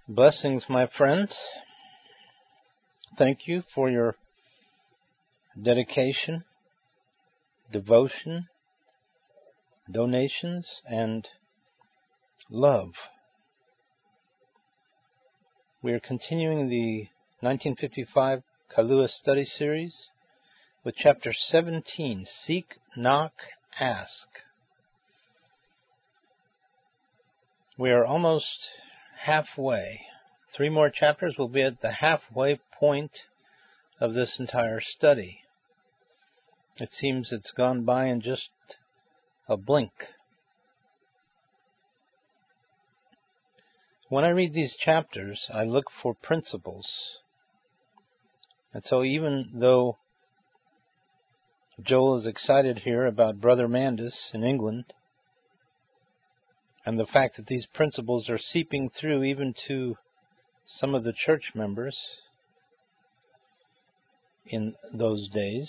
Blessings, my friends. Thank you for your dedication, devotion, donations, and love. We are continuing the 1955 Kailua Study Series with Chapter 17, Seek, Knock, Ask. We are almost halfway. 3 more chapters will be at the halfway point of this entire study. It seems it's gone by in just a blink. When I read these chapters, I look for principles. And so even though Joel is excited here about Brother Mandus in England, and the fact that these principles are seeping through even to some of the church members in those days,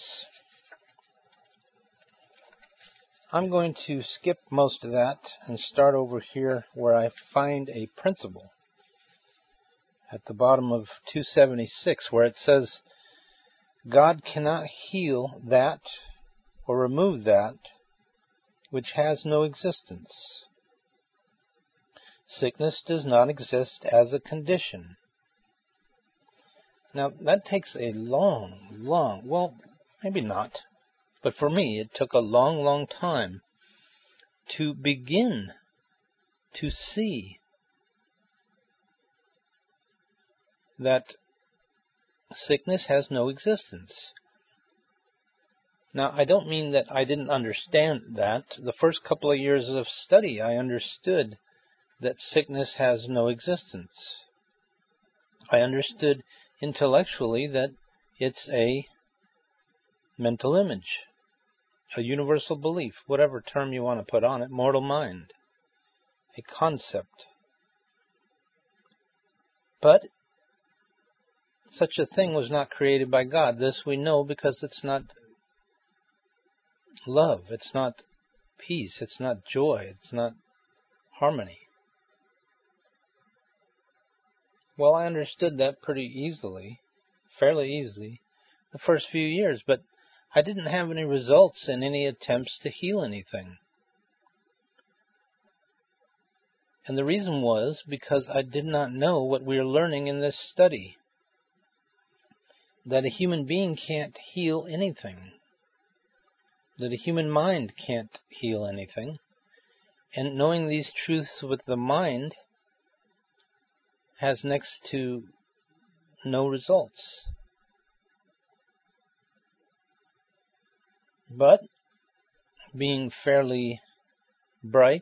I'm going to skip most of that and start over here where I find a principle at the bottom of 276, where it says, God cannot heal that or remove that which has no existence. Sickness does not exist as a condition. Now, that takes a long, well, maybe not, but for me, it took a long time to begin to see that sickness has no existence. Now, I don't mean that I didn't understand that. The first couple of years of study, I understood that sickness has no existence. I understood intellectually that it's a mental image, a universal belief, whatever term you want to put on it, mortal mind, a concept. But such a thing was not created by God. This we know because it's not love, it's not peace, it's not joy, it's not harmony. Well, I understood that pretty easily, fairly easily, the first few years, but I didn't have any results in any attempts to heal anything. And the reason was because I did not know what we are learning in this study, that a human being can't heal anything, that a human mind can't heal anything, and knowing these truths with the mind has next to no results. But, being fairly bright,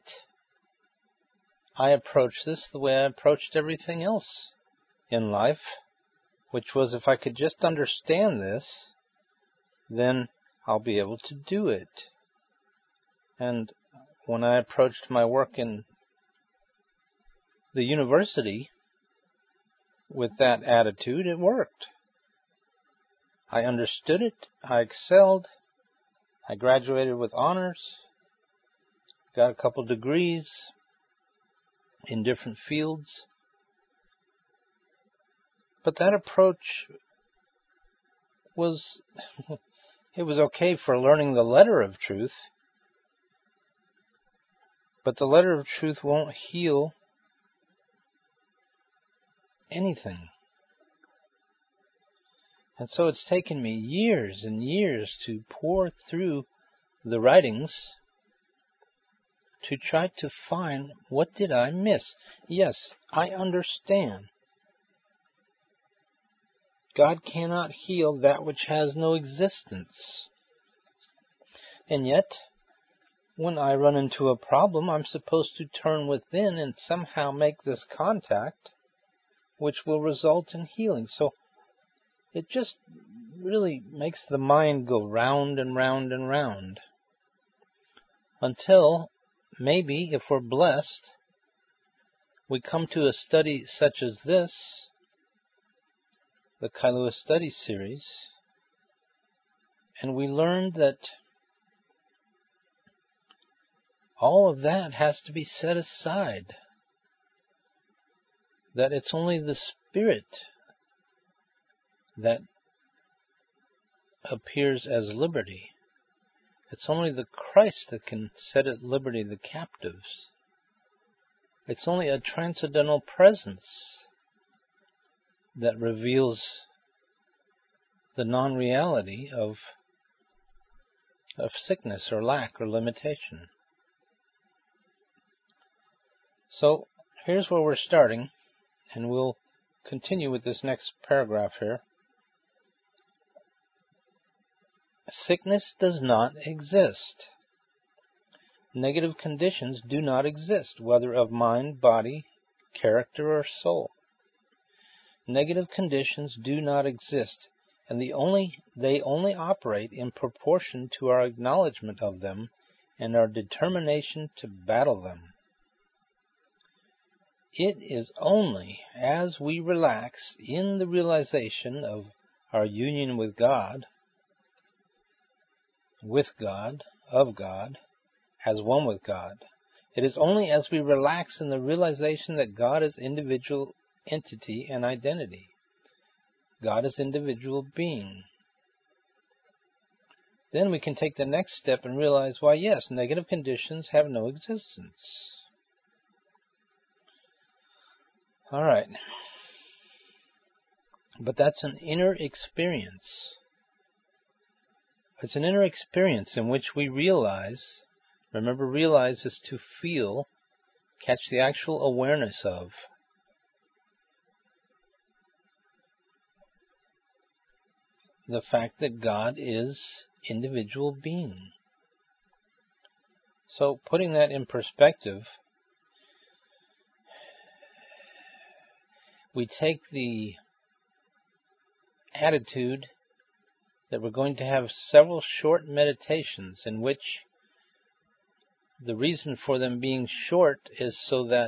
I approached this the way I approached everything else in life, which was if I could just understand this, then I'll be able to do it. And when I approached my work in the university with that attitude, it worked. I understood it, I excelled, I graduated with honors, got a couple degrees in different fields. But that approach was, it was okay for learning the letter of truth, but the letter of truth won't heal anything. And so it's taken me years and years to pour through the writings to try to find what did I miss. Yes, I understand. God cannot heal that which has no existence. And yet, when I run into a problem, I'm supposed to turn within and somehow make this contact, which will result in healing. So it just really makes the mind go round and round and round. Until, maybe, if we're blessed, we come to a study such as this, the Kailua Study Series, and we learn that all of that has to be set aside. that it's only the Spirit that appears as liberty. It's only the Christ that can set at liberty the captives. It's only a transcendental presence that reveals the non-reality of sickness or lack or limitation. So here's where we're starting, and we'll continue with this next paragraph here. Sickness does not exist. Negative conditions do not exist, whether of mind, body, character, or soul. Negative conditions do not exist, and they only operate in proportion to our acknowledgement of them and our determination to battle them. It is only as we relax in the realization of our union with God, of God, as one with God. It is only as we relax in the realization that God is individual entity and identity. God is individual being. Then we can take the next step and realize, why yes, negative conditions have no existence. Alright. But that's an inner experience. It's an inner experience in which we realize, remember, realize is to feel, catch the actual awareness of. The fact that God is individual being. So, putting that in perspective, we take the attitude that we're going to have several short meditations in which the reason for them being short is so that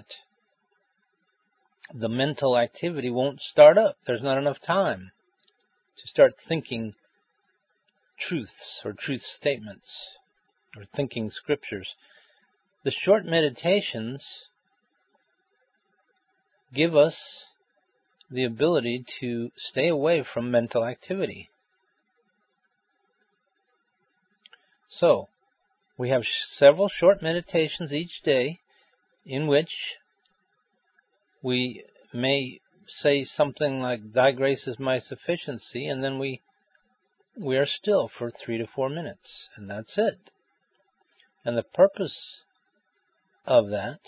the mental activity won't start up. There's not enough time to start thinking truths or truth statements or thinking scriptures. The short meditations give us the ability to stay away from mental activity. So, we have several short meditations each day in which we may say something like, "Thy grace is my sufficiency," and then we are still for 3 to 4 minutes, and that's it. And the purpose of that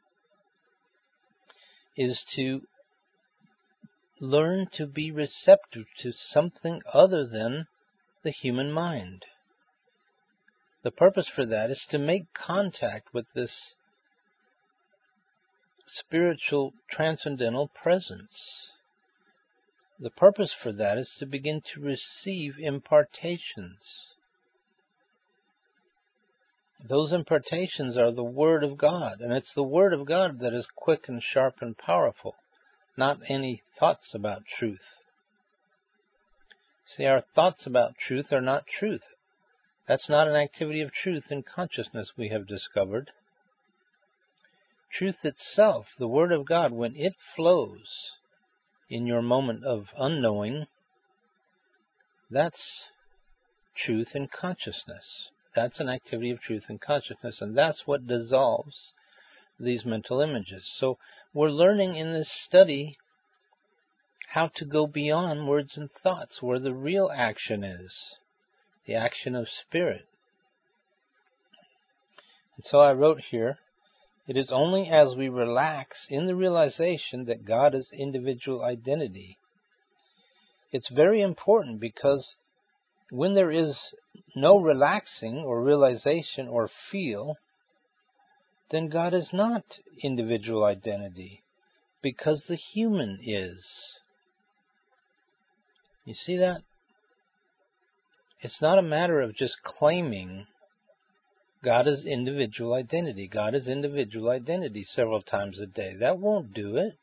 is to learn to be receptive to something other than the human mind. The purpose for that is to make contact with this spiritual transcendental presence. The purpose for that is to begin to receive impartations. Those impartations are the Word of God, and it's the Word of God that is quick and sharp and powerful, not any thoughts about truth. See, our thoughts about truth are not truth. That's not an activity of truth in consciousness, we have discovered. Truth itself, the Word of God, when it flows in your moment of unknowing, that's truth in consciousness. That's an activity of truth in consciousness, and that's what dissolves these mental images. So we're learning in this study how to go beyond words and thoughts, where the real action is, the action of spirit. And so I wrote here, it is only as we relax in the realization that God is individual identity. It's very important, because when there is no relaxing or realization or feel, then God is not individual identity, because the human is. You see that? It's not a matter of just claiming God is individual identity. God is individual identity several times a day. That won't do it.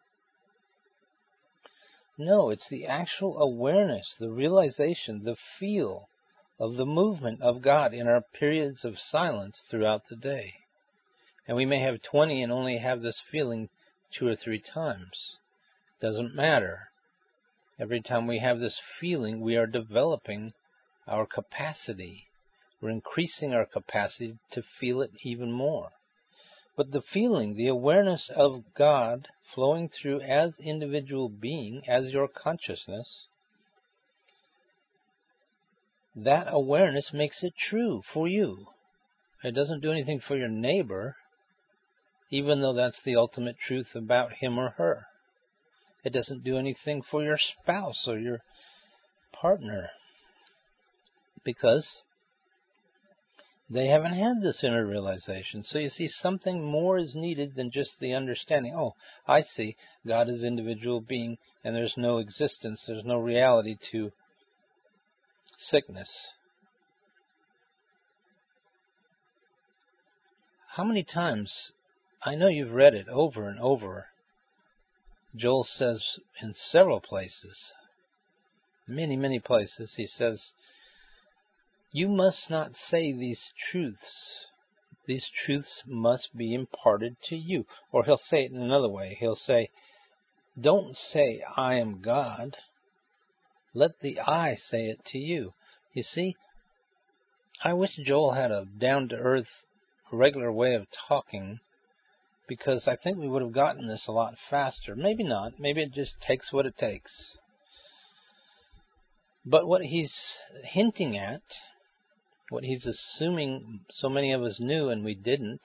No, it's the actual awareness, the realization, the feel of the movement of God in our periods of silence throughout the day. And we may have 20 and only have this feeling 2 or 3 times. Doesn't matter. Every time we have this feeling, we are developing our capacity. We're increasing our capacity to feel it even more. But the feeling, the awareness of God flowing through as individual being, as your consciousness, that awareness makes it true for you. It doesn't do anything for your neighbor, even though that's the ultimate truth about him or her. It doesn't do anything for your spouse or your partner, because they haven't had this inner realization. So you see, something more is needed than just the understanding. Oh, I see. God is individual being, and there's no existence, there's no reality to sickness. How many times, I know you've read it over and over, Joel says in several places, many, many places, he says, you must not say these truths. These truths must be imparted to you. Or he'll say it in another way. He'll say, don't say, I am God. Let the I say it to you. You see, I wish Joel had a down-to-earth, regular way of talking, because I think we would have gotten this a lot faster. Maybe not. Maybe it just takes what it takes. But what he's hinting at, what he's assuming so many of us knew and we didn't,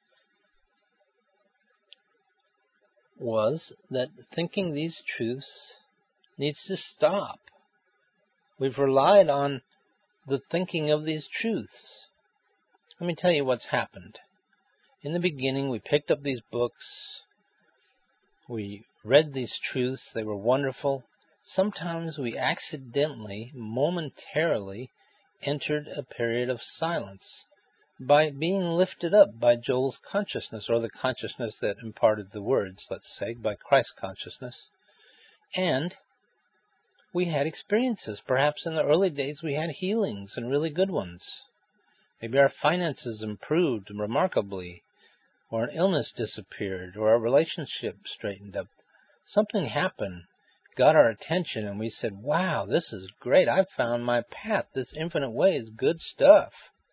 was that thinking these truths needs to stop. We've relied on the thinking of these truths. Let me tell you what's happened. In the beginning, we picked up these books. We read these truths. They were wonderful. Sometimes we accidentally, momentarily, entered a period of silence by being lifted up by Joel's consciousness, or the consciousness that imparted the words, let's say, by Christ's consciousness. And we had experiences. Perhaps in the early days we had healings, and really good ones. Maybe our finances improved remarkably, or an illness disappeared, or our relationship straightened up. Something happened, got our attention, and we said, wow, this is great. I've found my path. This infinite way is good stuff.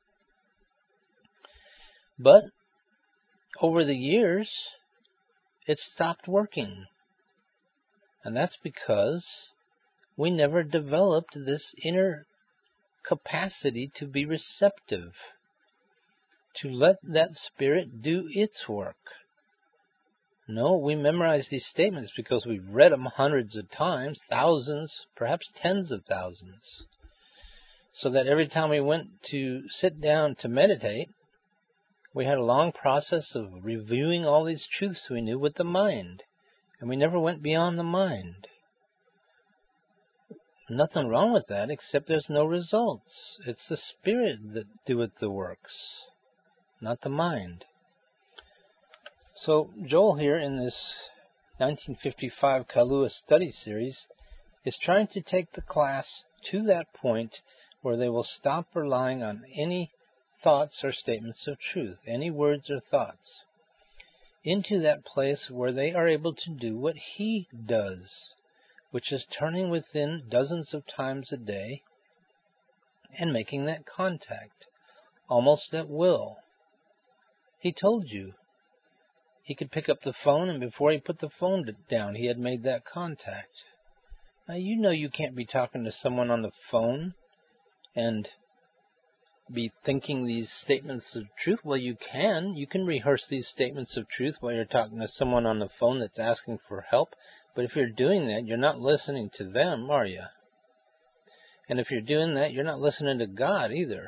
But over the years, it stopped working. And that's because we never developed this inner capacity to be receptive, to let that spirit do its work. No, we memorize these statements because we've read them hundreds of times, thousands, perhaps tens of thousands. So that every time we went to sit down to meditate, we had a long process of reviewing all these truths we knew with the mind. And we never went beyond the mind. Nothing wrong with that, except there's no results. It's the spirit that doeth the works, not the mind. So Joel here in this 1955 Kahlua study series is trying to take the class to that point where they will stop relying on any thoughts or statements of truth, any words or thoughts, into that place where they are able to do what he does, which is turning within dozens of times a day and making that contact, almost at will. He told you he could pick up the phone, and before he put the phone down, he had made that contact. Now, you know you can't be talking to someone on the phone and be thinking these statements of truth. Well, you can. You can rehearse these statements of truth while you're talking to someone on the phone that's asking for help. But if you're doing that, you're not listening to them, are you? And if you're doing that, you're not listening to God either.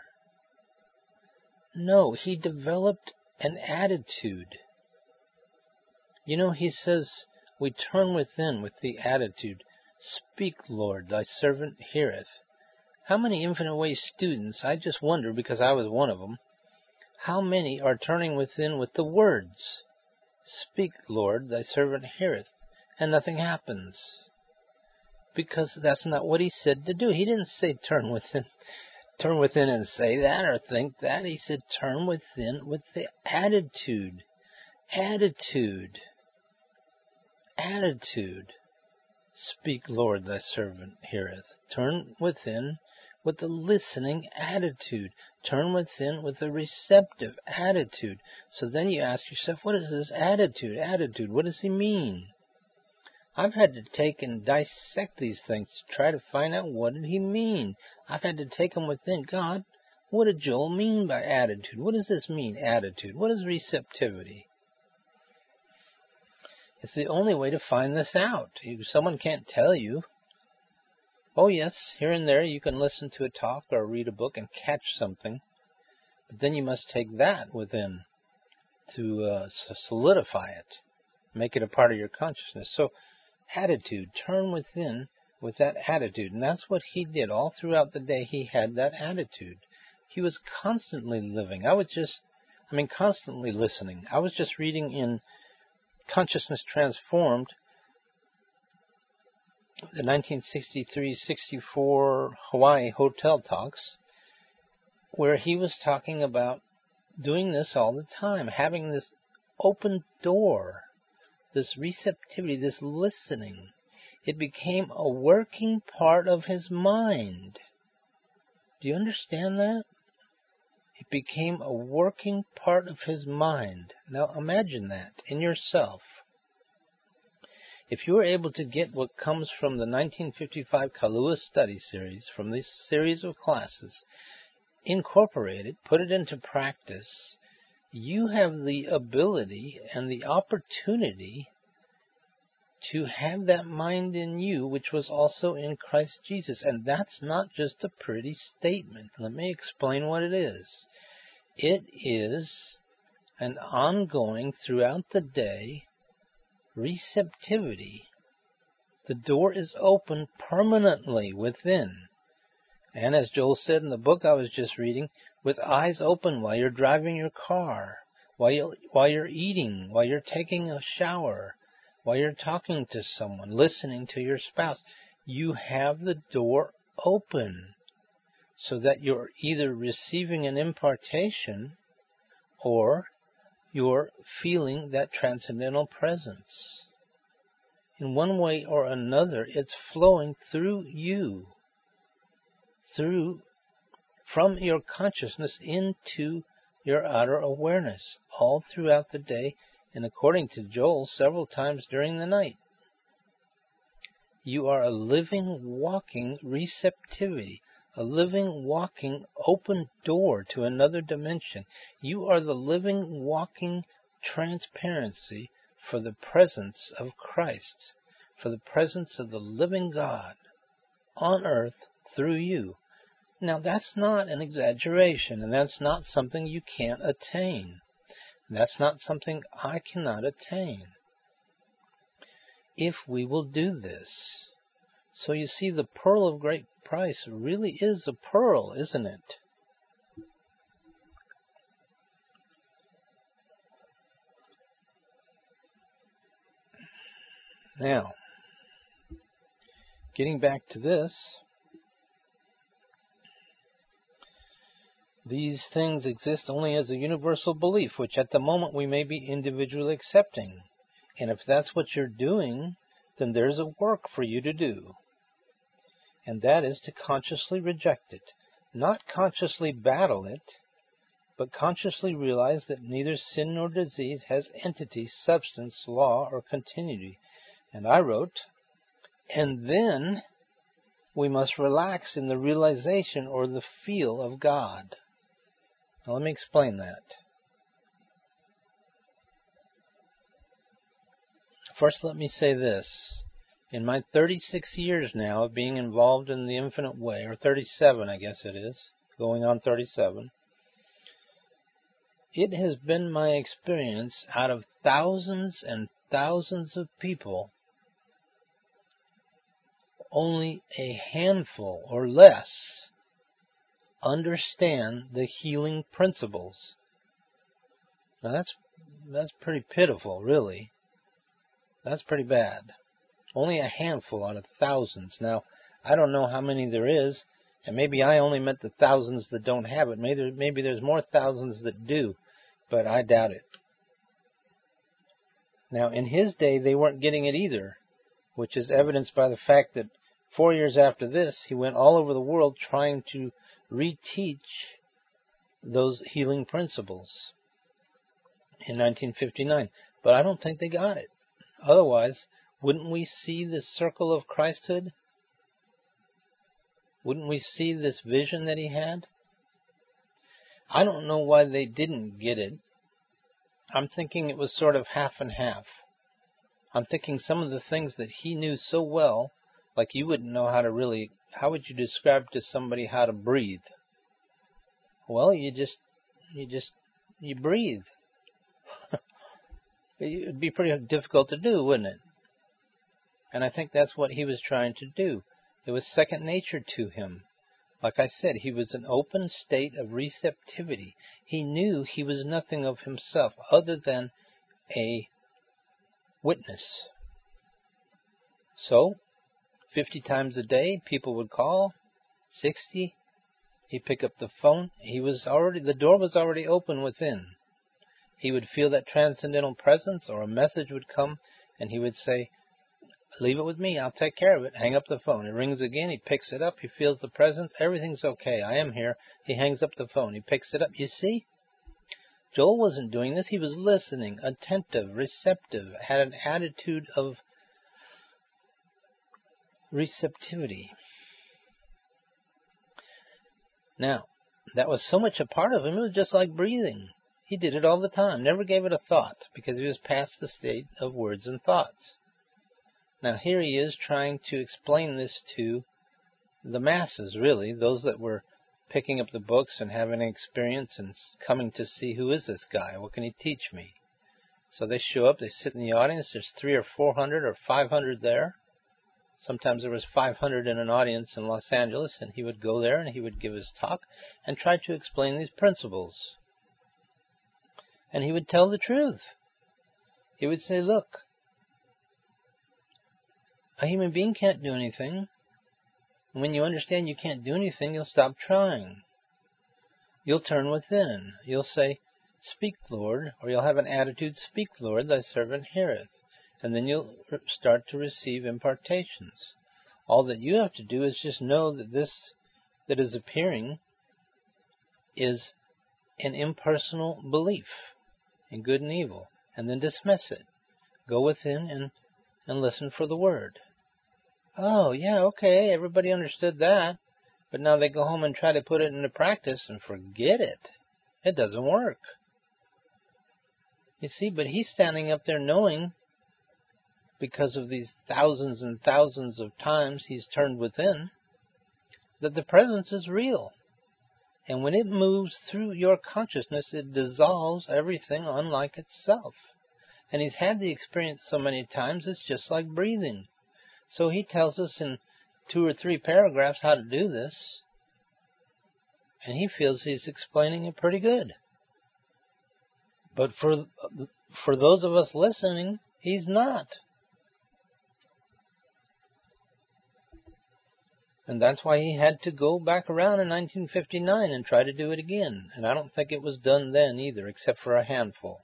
No, he developed an attitude. You know, he says, we turn within with the attitude, speak, Lord, thy servant heareth. How many Infinite Way students, I just wonder, because I was one of them, how many are turning within with the words, speak, Lord, thy servant heareth, and nothing happens? Because that's not what he said to do. He didn't say turn within and say that or think that. He said turn within with the attitude. Attitude. attitude. Speak, Lord, thy servant heareth. Turn within with a listening attitude. Turn within with a receptive attitude. So then you ask yourself, what is this attitude? Attitude, what does he mean? I've had to take and dissect these things to try to find out what did he mean. I've had to take them within. God, what did Joel mean by attitude? What does this mean, attitude? What is receptivity? It's the only way to find this out. Someone can't tell you. Oh, yes, here and there you can listen to a talk or read a book and catch something. But then you must take that within to solidify it, make it a part of your consciousness. So attitude, turn within with that attitude. And that's what he did. All throughout the day he had that attitude. He was constantly living. Constantly listening. I was just reading in Consciousness Transformed, the 1963-64 Hawaii Hotel Talks, where he was talking about doing this all the time, having this open door, this receptivity, this listening. It became a working part of his mind. Do you understand that? It became a working part of his mind. Now imagine that in yourself. If you were able to get what comes from the 1955 Kailua Study Series, from this series of classes, incorporate it, put it into practice, you have the ability and the opportunity to have that mind in you, which was also in Christ Jesus. And that's not just a pretty statement. Let me explain what it is. It is an ongoing, throughout the day, receptivity. The door is open permanently within. And as Joel said in the book I was just reading, with eyes open while you're driving your car, while you're eating, while you're taking a shower, while you're talking to someone, listening to your spouse, you have the door open so that you're either receiving an impartation or you're feeling that transcendental presence. In one way or another, it's flowing through you, from your consciousness into your outer awareness, all throughout the day, and according to Joel, several times during the night. You are a living, walking receptivity, a living, walking open door to another dimension. You are the living, walking transparency for the presence of Christ, for the presence of the living God on earth through you. Now, that's not an exaggeration, and that's not something you can't attain. That's not something I cannot attain if we will do this. So you see, the pearl of great price really is a pearl, isn't it? Now, getting back to this, these things exist only as a universal belief, which at the moment we may be individually accepting. And if that's what you're doing, then there's a work for you to do. And that is to consciously reject it. Not consciously battle it, but consciously realize that neither sin nor disease has entity, substance, law, or continuity. And I wrote, and then we must relax in the realization or the feel of God. Now let me explain that. First, let me say this. In my 36 years now of being involved in the infinite way, or 37 I guess it is, going on 37, it has been my experience out of thousands and thousands of people, only a handful or less understand the healing principles. Now that's pretty pitiful, really. That's pretty bad. Only a handful out of thousands. Now, I don't know how many there is, and maybe I only meant the thousands that don't have it. Maybe there's more thousands that do, but I doubt it. Now, in his day, they weren't getting it either, which is evidenced by the fact that 4 years after this, he went all over the world trying to reteach those healing principles in 1959. But I don't think they got it. Otherwise, wouldn't we see this circle of Christhood? Wouldn't we see this vision that he had? I don't know why they didn't get it. I'm thinking it was sort of half and half. I'm thinking some of the things that he knew so well, like you wouldn't know how would you describe to somebody how to breathe? Well, you breathe. It'd be pretty difficult to do, wouldn't it? And I think that's what he was trying to do. It was second nature to him. Like I said, he was an open state of receptivity. He knew he was nothing of himself other than a witness. So, 50 times a day, people would call. 60, he'd pick up the phone. The door was already open within. He would feel that transcendental presence, or a message would come, and he would say, "Leave it with me, I'll take care of it." Hang up the phone. It rings again, he picks it up, he feels the presence, everything's okay, I am here. He hangs up the phone, he picks it up. You see? Joel wasn't doing this, he was listening, attentive, receptive, had an attitude of receptivity. Now, that was so much a part of him, it was just like breathing. He did it all the time, never gave it a thought, because he was past the state of words and thoughts. Now here he is trying to explain this to the masses, really, those that were picking up the books and having an experience and coming to see, who is this guy? What can he teach me? So they show up, they sit in the audience, there's 300 or 400 or 500 there. Sometimes there was 500 in an audience in Los Angeles, and he would go there and he would give his talk and try to explain these principles. And he would tell the truth. He would say, look, a human being can't do anything. And when you understand you can't do anything, you'll stop trying. You'll turn within. You'll say, "Speak, Lord," or you'll have an attitude, "Speak, Lord, thy servant heareth." And then you'll start to receive impartations. All that you have to do is just know that this that is appearing is an impersonal belief in good and evil, and then dismiss it. Go within and listen for the word. Oh, yeah, okay, everybody understood that. But now they go home and try to put it into practice and forget it. It doesn't work. You see, but he's standing up there knowing, because of these thousands and thousands of times he's turned within, that the presence is real. And when it moves through your consciousness, it dissolves everything unlike itself. And he's had the experience so many times, it's just like breathing. So he tells us in 2 or 3 paragraphs how to do this. And he feels he's explaining it pretty good. But for those of us listening, he's not. And that's why he had to go back around in 1959 and try to do it again. And I don't think it was done then either, except for a handful.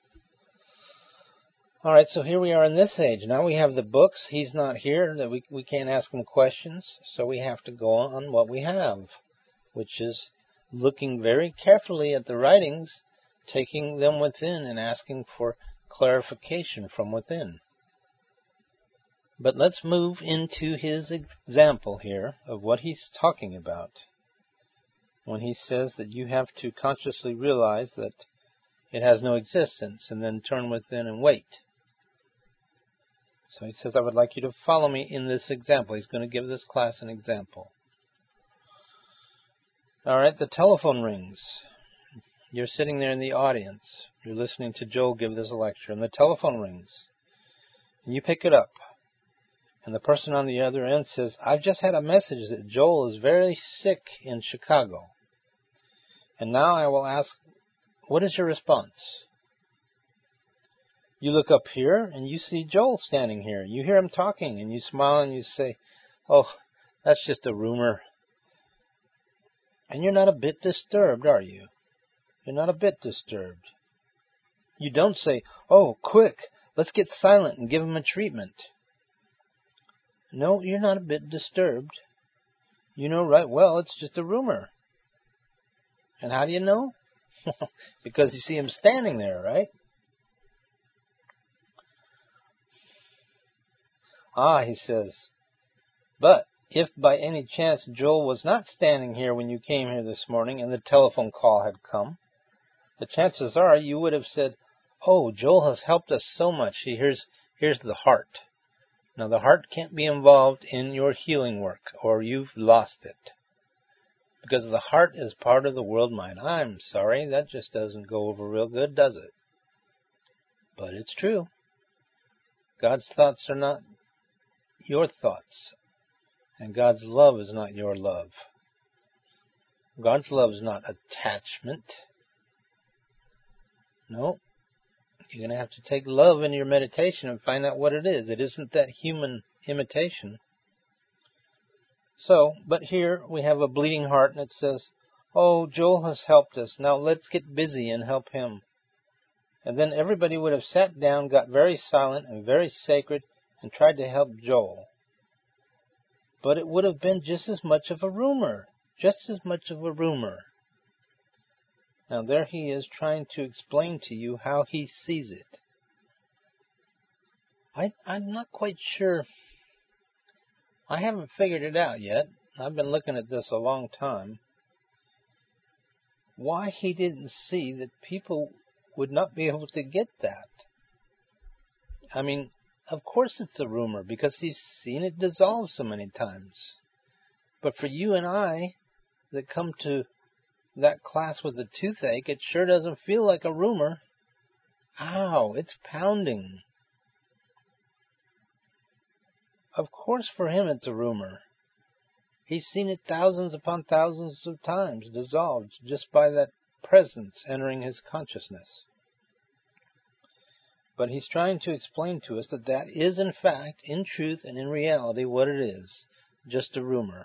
All right, so here we are in this age. Now we have the books. He's not here. That we can't ask him questions. So we have to go on what we have, which is looking very carefully at the writings, taking them within and asking for clarification from within. But let's move into his example here of what he's talking about when he says that you have to consciously realize that it has no existence and then turn within and wait. So he says, I would like you to follow me in this example. He's going to give this class an example. All right, the telephone rings. You're sitting there in the audience. You're listening to Joel give this lecture, and the telephone rings. And you pick it up. And the person on the other end says, I've just had a message that Joel is very sick in Chicago. And now I will ask, what is your response? You look up here and you see Joel standing here. You hear him talking and you smile and you say, oh, that's just a rumor. And you're not a bit disturbed, are you? You're not a bit disturbed. You don't say, oh, quick, Let's get silent and give him a treatment. No, you're not a bit disturbed. You know right well it's just a rumor. And how do you know? Because you see him standing there, right? Ah, he says, but if by any chance Joel was not standing here when you came here this morning and the telephone call had come, the chances are you would have said, oh, Joel has helped us so much. Here's the heart. Now, the heart can't be involved in your healing work, or you've lost it. Because the heart is part of the world mind. I'm sorry, that just doesn't go over real good, does it? But it's true. God's thoughts are not your thoughts. And God's love is not your love. God's love is not attachment. No. You're going to have to take love into your meditation and find out what it is. It isn't that human imitation. So, but here we have a bleeding heart and it says, oh, Joel has helped us. Now let's get busy and help him. And then everybody would have sat down, got very silent and very sacred, and tried to help Joel. But it would have been just as much of a rumor. Just as much of a rumor. Now there he is trying to explain to you how he sees it. I'm not quite sure. I haven't figured it out yet. I've been looking at this a long time. Why he didn't see that people would not be able to get that. I mean, of course it's a rumor because he's seen it dissolve so many times. But for you and I that come to that class with the toothache, it sure doesn't feel like a rumor. Ow, it's pounding. Of course for him it's a rumor. He's seen it thousands upon thousands of times dissolved just by that presence entering his consciousness. But he's trying to explain to us that that is in fact, in truth and in reality what it is. Just a rumor.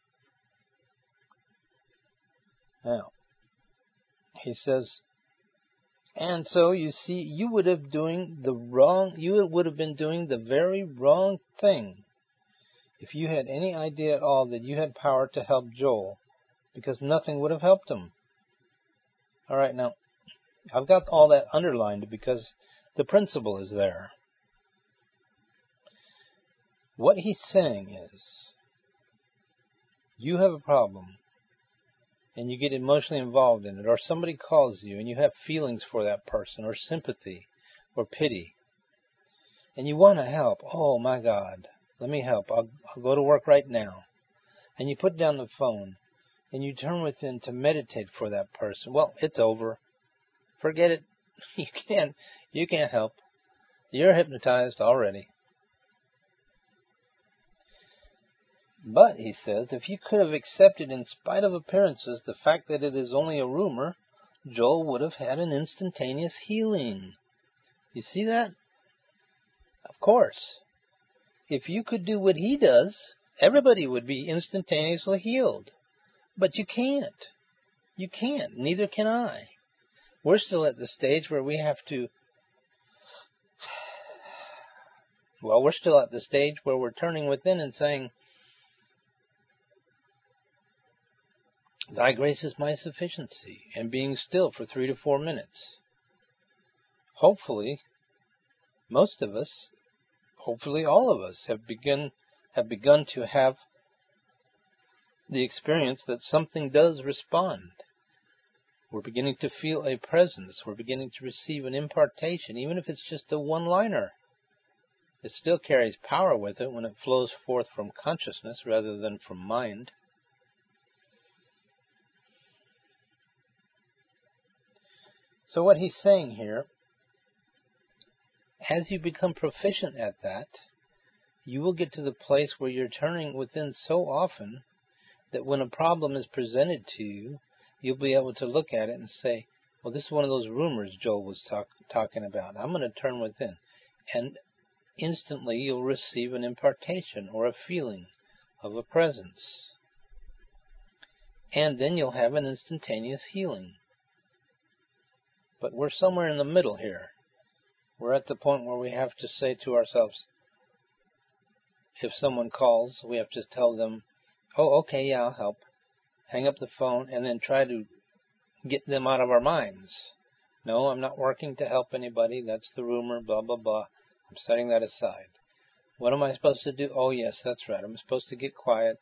Now, he says, and so you see, you would have been doing the very wrong thing if you had any idea at all that you had power to help Joel, because nothing would have helped him. All right, now, I've got all that underlined because the principle is there. What he's saying is, you have a problem, and you get emotionally involved in it, or somebody calls you and you have feelings for that person, or sympathy, or pity, and you want to help. Oh my God, let me help. I'll go to work right now. And you put down the phone and you turn within to meditate for that person. Well, it's over. Forget it. You can't help. You're hypnotized already. But, he says, if you could have accepted in spite of appearances the fact that it is only a rumor, Joel would have had an instantaneous healing. You see that? Of course. If you could do what he does, everybody would be instantaneously healed. But you can't. You can't. Neither can I. We're still at the stage where we have to... Well, we're still at the stage where we're turning within and saying, Thy grace is my sufficiency, and being still for 3 to 4 minutes. Hopefully, most of us, hopefully all of us have begun to have the experience that something does respond. We're beginning to feel a presence. We're beginning to receive an impartation, even if it's just a one-liner. It still carries power with it when it flows forth from consciousness rather than from mind. So what he's saying here, as you become proficient at that, you will get to the place where you're turning within so often that when a problem is presented to you, you'll be able to look at it and say, well, this is one of those rumors Joel was talking about. I'm going to turn within. And instantly you'll receive an impartation or a feeling of a presence. And then you'll have an instantaneous healing. But we're somewhere in the middle here. We're at the point where we have to say to ourselves, if someone calls, we have to tell them, oh, okay, yeah, I'll help. Hang up the phone and then try to get them out of our minds. No, I'm not working to help anybody. That's the rumor, blah, blah, blah. I'm setting that aside. What am I supposed to do? Oh, yes, that's right. I'm supposed to get quiet.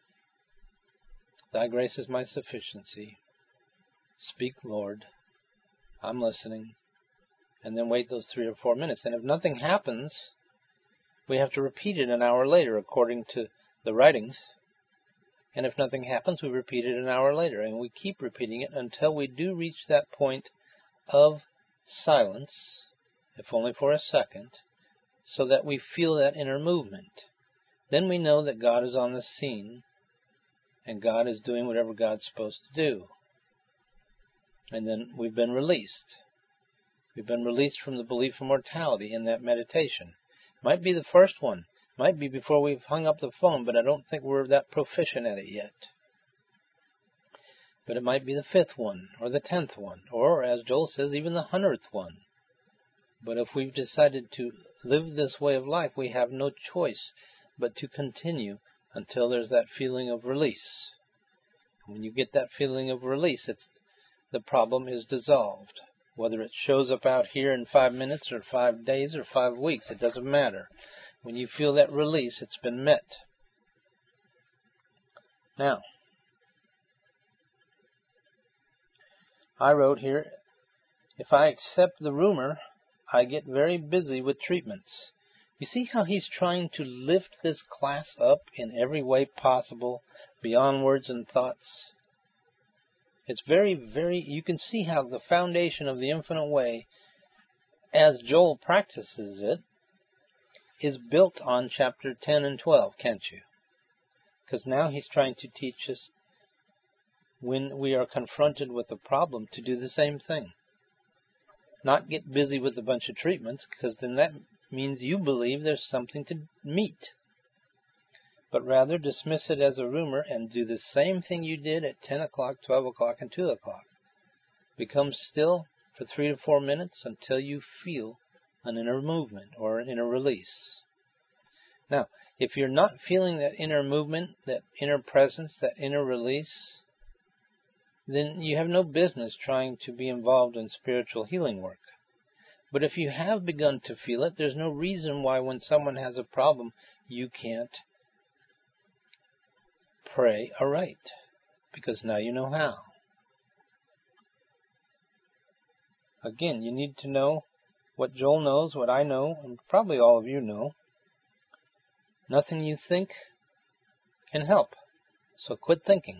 Thy grace is my sufficiency. Speak, Lord. I'm listening. And then wait those 3 or 4 minutes. And if nothing happens, we have to repeat it an hour later, according to the writings. And if nothing happens, we repeat it an hour later. And we keep repeating it until we do reach that point of silence, if only for a second, so that we feel that inner movement. Then we know that God is on the scene, and God is doing whatever God's supposed to do. And then we've been released. We've been released from the belief of mortality in that meditation. Might be the first one. Might be before we've hung up the phone, but I don't think we're that proficient at it yet. But it might be the 5th one, or the 10th one, or, as Joel says, even the 100th one. But if we've decided to live this way of life, we have no choice but to continue until there's that feeling of release. When you get that feeling of release, the problem is dissolved. Whether it shows up out here in 5 minutes or 5 days or 5 weeks, it doesn't matter. When you feel that release, it's been met. Now, I wrote here, if I accept the rumor, I get very busy with treatments. You see how he's trying to lift this class up in every way possible, beyond words and thoughts? It's very, very, you can see how the foundation of the infinite way, as Joel practices it, is built on chapter 10 and 12, can't you? Because now he's trying to teach us, when we are confronted with a problem, to do the same thing. Not get busy with a bunch of treatments, because then that means you believe there's something to meet. But rather dismiss it as a rumor and do the same thing you did at 10 o'clock, 12 o'clock, and 2 o'clock. Become still for 3 to 4 minutes until you feel an inner movement or an inner release. Now, if you're not feeling that inner movement, that inner presence, that inner release, then you have no business trying to be involved in spiritual healing work. But if you have begun to feel it, there's no reason why when someone has a problem, you can't pray aright, because now you know how. Again, you need to know what Joel knows, what I know, and probably all of you know. Nothing you think can help, so quit thinking.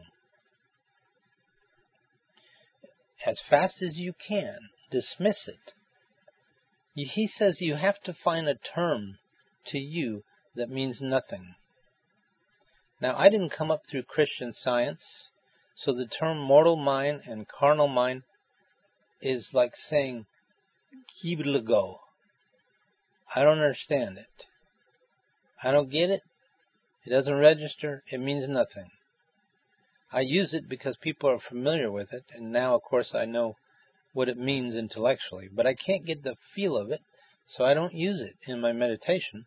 As fast as you can, dismiss it. He says you have to find a term to you that means nothing. Now, I didn't come up through Christian Science, so the term mortal mind and carnal mind is like saying, Kiblago. I don't understand it. I don't get it. It doesn't register. It means nothing. I use it because people are familiar with it, and now, of course, I know what it means intellectually, but I can't get the feel of it, so I don't use it in my meditation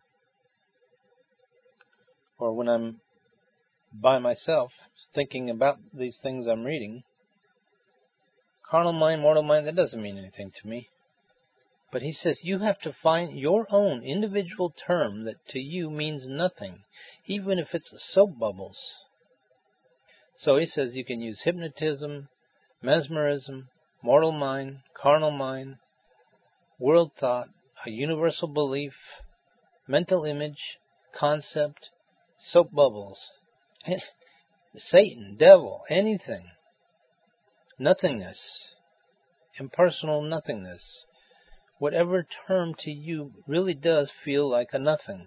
or when I'm by myself thinking about these things I'm reading. Carnal mind, mortal mind, that doesn't mean anything to me. But he says you have to find your own individual term that to you means nothing, even if it's soap bubbles. So he says you can use hypnotism, mesmerism, mortal mind, carnal mind, world thought, a universal belief, mental image, concept, soap bubbles, Satan, devil, anything. Nothingness, impersonal nothingness. Whatever term to you really does feel like a nothing.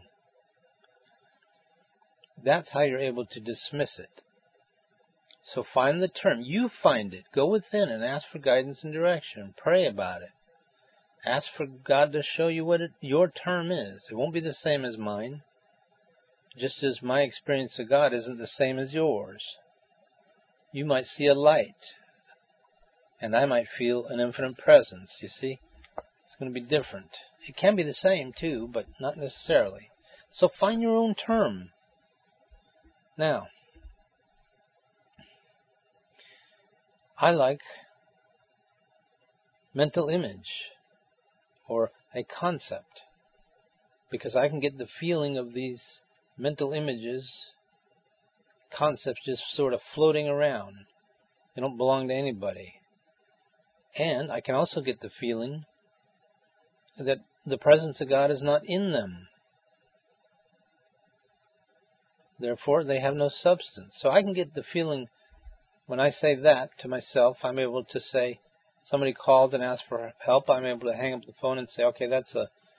That's how you're able to dismiss it. So find the term. You find it. Go within and ask for guidance and direction. Pray about it. Ask for God to show you what your term is. It won't be the same as mine. Just as my experience of God isn't the same as yours. You might see a light, and I might feel an infinite presence, you see? It's going to be different. It can be the same too, but not necessarily. So find your own term. Now, I like mental image or a concept because I can get the feeling of these mental images, concepts just sort of floating around. They don't belong to anybody. And I can also get the feeling that the presence of God is not in them. Therefore, they have no substance. So I can get the feeling when I say that to myself, I'm able to say, somebody called and asked for help, I'm able to hang up the phone and say, okay, that's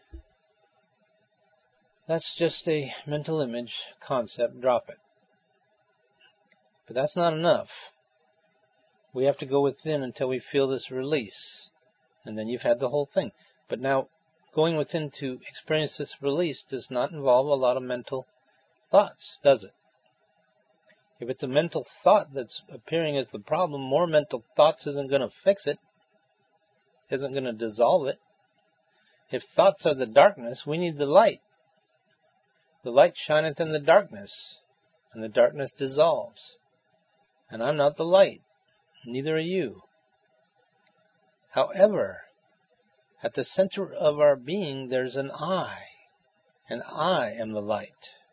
just a mental image concept, drop it. But that's not enough. We have to go within until we feel this release. And then you've had the whole thing. But now, going within to experience this release does not involve a lot of mental thoughts, does it? If it's a mental thought that's appearing as the problem, more mental thoughts isn't going to fix it, isn't going to dissolve it. If thoughts are the darkness, we need the light. The light shineth in the darkness, and the darkness dissolves. And I'm not the light, neither are you. However, at the center of our being, there's an I, and I am the light.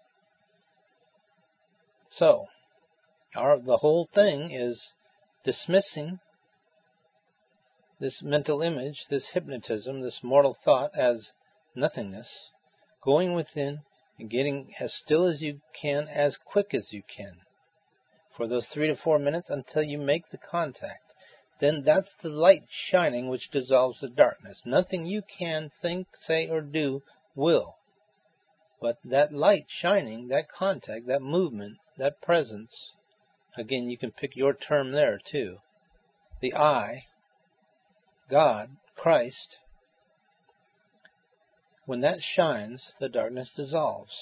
So, the whole thing is dismissing this mental image, this hypnotism, this mortal thought as nothingness, going within and getting as still as you can, as quick as you can, for those 3 to 4 minutes until you make the contact. Then that's the light shining which dissolves the darkness. Nothing you can think, say, or do will. But that light shining, that contact, that movement, that presence, again, you can pick your term there too. The I, God, Christ, when that shines, the darkness dissolves.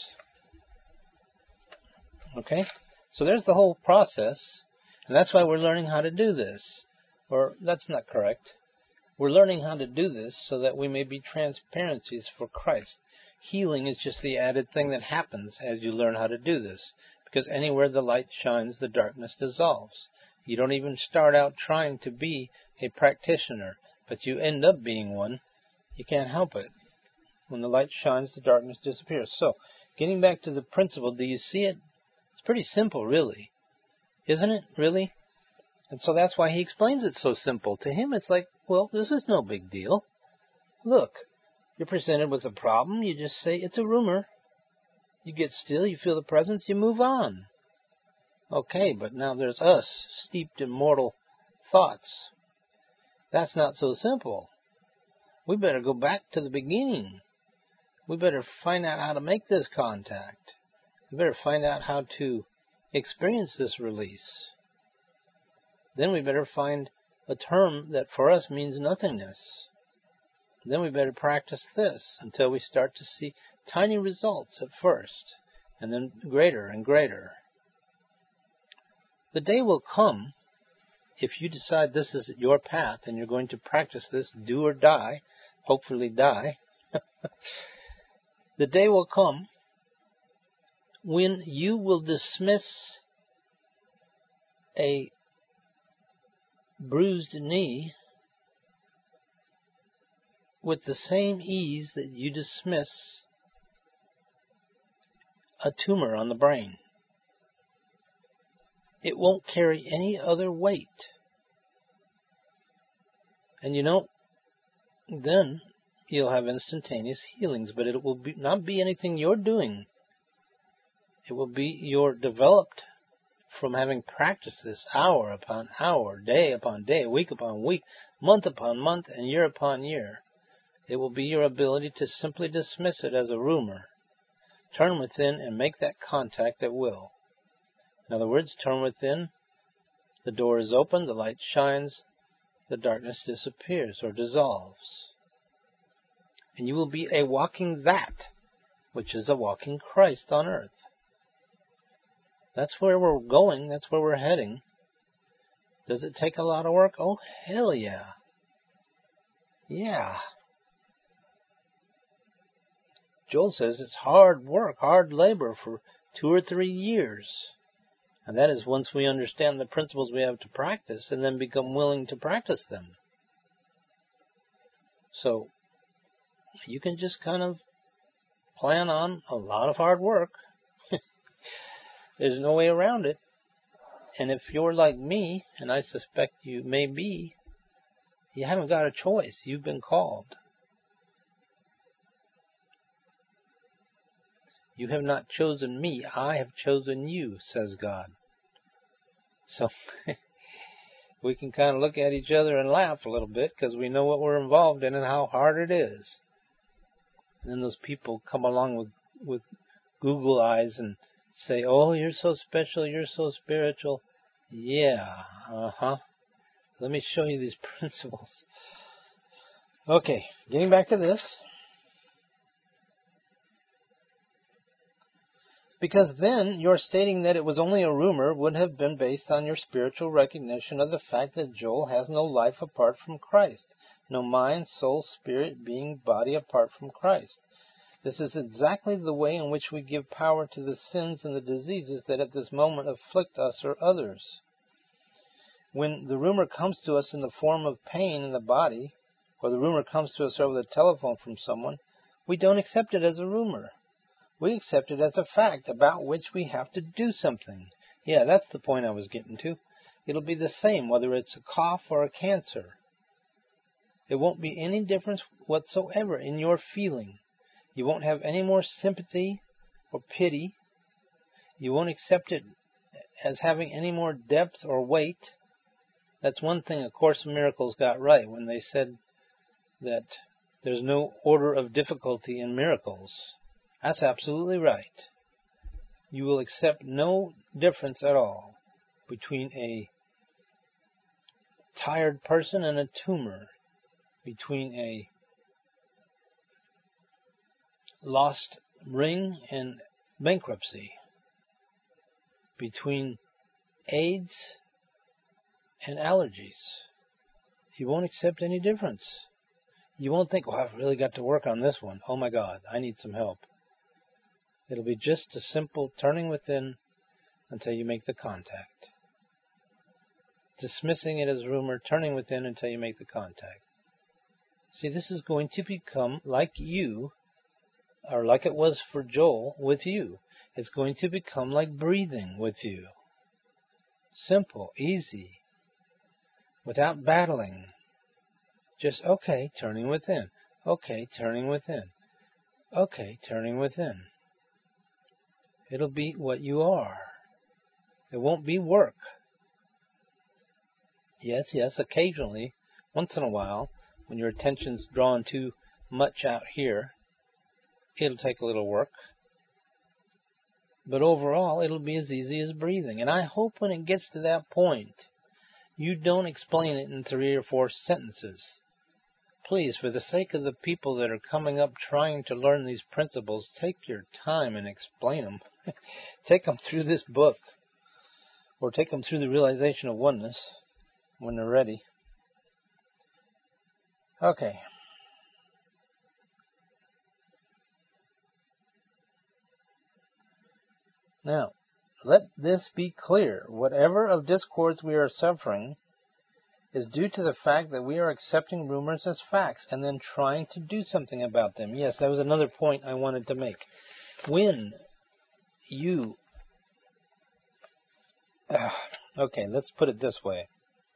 Okay? So there's the whole process, and that's why we're learning how to do this. Or, that's not correct. We're learning how to do this so that we may be transparencies for Christ. Healing is just the added thing that happens as you learn how to do this. Because anywhere the light shines, the darkness dissolves. You don't even start out trying to be a practitioner, but you end up being one. You can't help it. When the light shines, the darkness disappears. So, getting back to the principle, do you see it? It's pretty simple, really. Isn't it, really? And so that's why he explains it so simple. To him, it's like, well, this is no big deal. Look, you're presented with a problem. You just say, it's a rumor. You get still, you feel the presence, you move on. Okay, but now there's us, steeped in mortal thoughts. That's not so simple. We better go back to the beginning. We better find out how to make this contact. We better find out how to experience this release. Then we better find a term that for us means nothingness. Then we better practice this until we start to see tiny results at first, and then greater and greater. The day will come, if you decide this is your path and you're going to practice this, do or die, hopefully die, the day will come when you will dismiss a bruised knee with the same ease that you dismiss a tumor on the brain. It won't carry any other weight. And then you'll have instantaneous healings, but it will not be anything you're doing. It will be your developed from having practiced this hour upon hour, day upon day, week upon week, month upon month, and year upon year. It will be your ability to simply dismiss it as a rumor. Turn within and make that contact at will. In other words, turn within, the door is open, the light shines, the darkness disappears or dissolves. And you will be a walking that, which is a walking Christ on earth. That's where we're going, that's where we're heading. Does it take a lot of work? Oh, hell yeah. Yeah. Joel says it's hard work, hard labor for 2 or 3 years. And that is once we understand the principles we have to practice and then become willing to practice them. So you can just kind of plan on a lot of hard work. There's no way around it. And if you're like me, and I suspect you may be, you haven't got a choice. You've been called. You have not chosen me. I have chosen you, says God. So we can kind of look at each other and laugh a little bit because we know what we're involved in and how hard it is. And then those people come along with Google eyes and say, oh, you're so special, you're so spiritual. Yeah, Let me show you these principles. Okay, getting back to this. Because then your stating that it was only a rumor would have been based on your spiritual recognition of the fact that Joel has no life apart from Christ, no mind, soul, spirit, being, body apart from Christ. This is exactly the way in which we give power to the sins and the diseases that at this moment afflict us or others. When the rumor comes to us in the form of pain in the body, or the rumor comes to us over the telephone from someone, we don't accept it as a rumor. We accept it as a fact about which we have to do something. Yeah, that's the point I was getting to. It'll be the same whether it's a cough or a cancer. It won't be any difference whatsoever in your feeling. You won't have any more sympathy or pity. You won't accept it as having any more depth or weight. That's one thing A Course in Miracles got right when they said that there's no order of difficulty in miracles. That's absolutely right. You will accept no difference at all between a tired person and a tumor, between a lost ring and bankruptcy, between AIDS and allergies. You won't accept any difference. You won't think, I've really got to work on this one. Oh my God, I need some help. It'll be just a simple turning within until you make the contact. Dismissing it as rumor, turning within until you make the contact. See, this is going to become like you, or like it was for Joel with you. It's going to become like breathing with you. Simple, easy, without battling. Just, okay, turning within. Okay, turning within. Okay, turning within. It'll be what you are. It won't be work. Yes, occasionally, once in a while, when your attention's drawn too much out here, it'll take a little work. But overall, it'll be as easy as breathing. And I hope when it gets to that point, you don't explain it in 3 or 4 sentences. Please, for the sake of the people that are coming up trying to learn these principles, take your time and explain them. Take them through this book, or take them through the realization of oneness when they're ready. Okay. Now, let this be clear. Whatever of discords we are suffering is due to the fact that we are accepting rumors as facts and then trying to do something about them. Yes, that was another point I wanted to make. When you... okay, let's put it this way.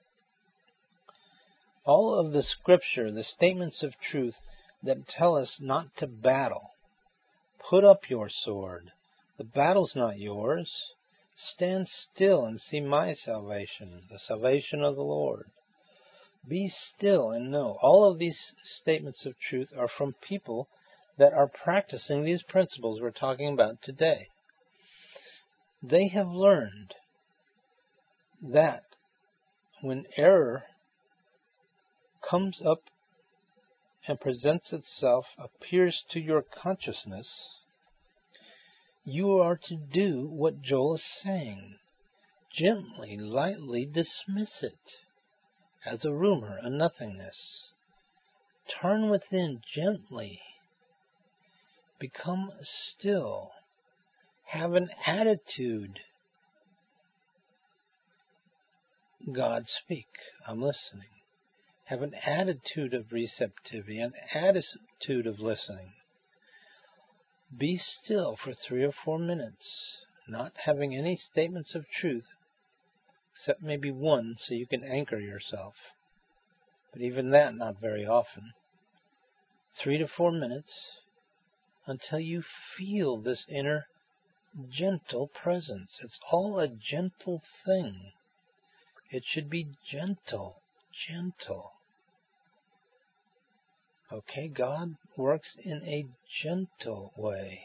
All of the scripture, the statements of truth that tell us not to battle. Put up your sword. The battle's not yours. Stand still and see my salvation, the salvation of the Lord. Be still and know. All of these statements of truth are from people that are practicing these principles we're talking about today. They have learned that when error comes up and presents itself, appears to your consciousness, you are to do what Joel is saying. Gently, lightly dismiss it as a rumor, a nothingness. Turn within gently, Become still. Have an attitude. God, speak. I'm listening. Have an attitude of receptivity, an attitude of listening. Be still for 3 or 4 minutes, not having any statements of truth, except maybe one so you can anchor yourself. But even that, not very often. 3 to 4 minutes until you feel this inner gentle presence. It's all a gentle thing. It should be gentle. Okay, God works in a gentle way.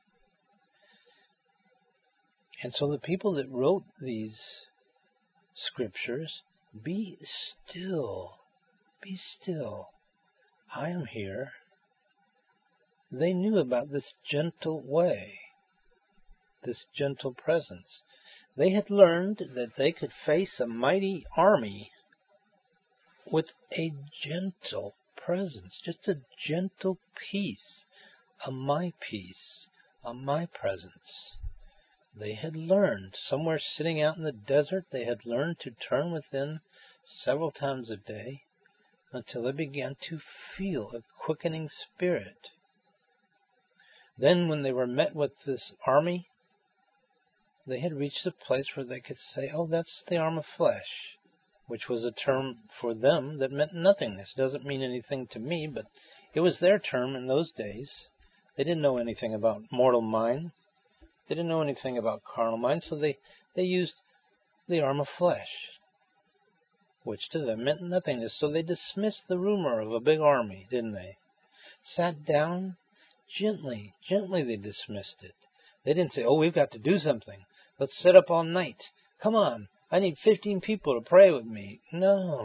And so the people that wrote these scriptures, be still. Be still. I am here. They knew about this gentle way, this gentle presence. They had learned that they could face a mighty army with a gentle presence, just a gentle peace, a my presence. They had learned, somewhere sitting out in the desert, they had learned to turn within several times a day until they began to feel a quickening spirit. Then when they were met with this army, they had reached a place where they could say, oh, that's the arm of flesh, which was a term for them that meant nothingness. It doesn't mean anything to me, but it was their term in those days. They didn't know anything about mortal mind. They didn't know anything about carnal mind, so they used the arm of flesh, which to them meant nothingness. So they dismissed the rumor of a big army, didn't they? Sat down gently they dismissed it. They didn't say, oh, we've got to do something. Let's sit up all night. Come on, I need 15 people to pray with me. No.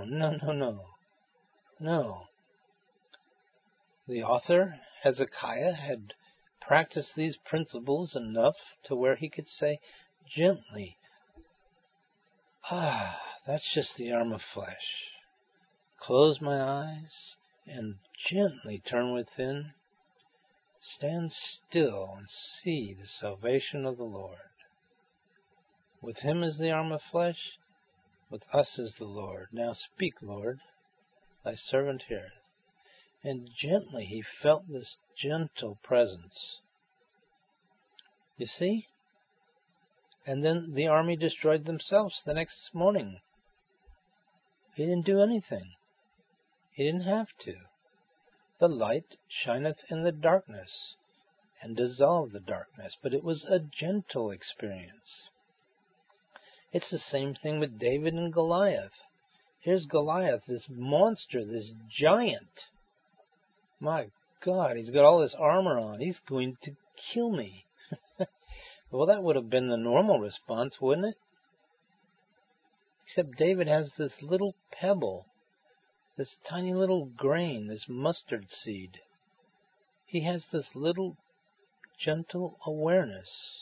The author, Hezekiah, had practiced these principles enough to where he could say gently, that's just the arm of flesh. Close my eyes and gently turn within. Stand still and see the salvation of the Lord. With him is the arm of flesh, with us is the Lord. Now speak, Lord, thy servant heareth. And gently he felt this gentle presence. You see? And then the army destroyed themselves the next morning. He didn't do anything. He didn't have to. The light shineth in the darkness and dissolved the darkness, but it was a gentle experience. It's the same thing with David and Goliath. Here's Goliath, this monster, this giant. My God, he's got all this armor on. He's going to kill me. Well, that would have been the normal response, wouldn't it? Except David has this little pebble, this tiny little grain, this mustard seed. He has this little gentle awareness.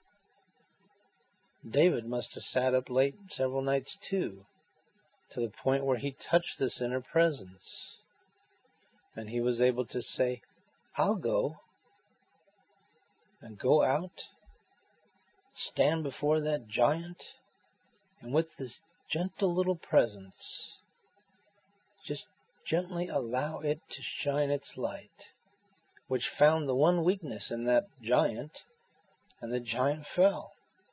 David must have sat up late several nights too, to the point where he touched this inner presence. And he was able to say, I'll go. And go out, stand before that giant, and with this gentle little presence, just gently allow it to shine its light, which found the one weakness in that giant, and the giant fell.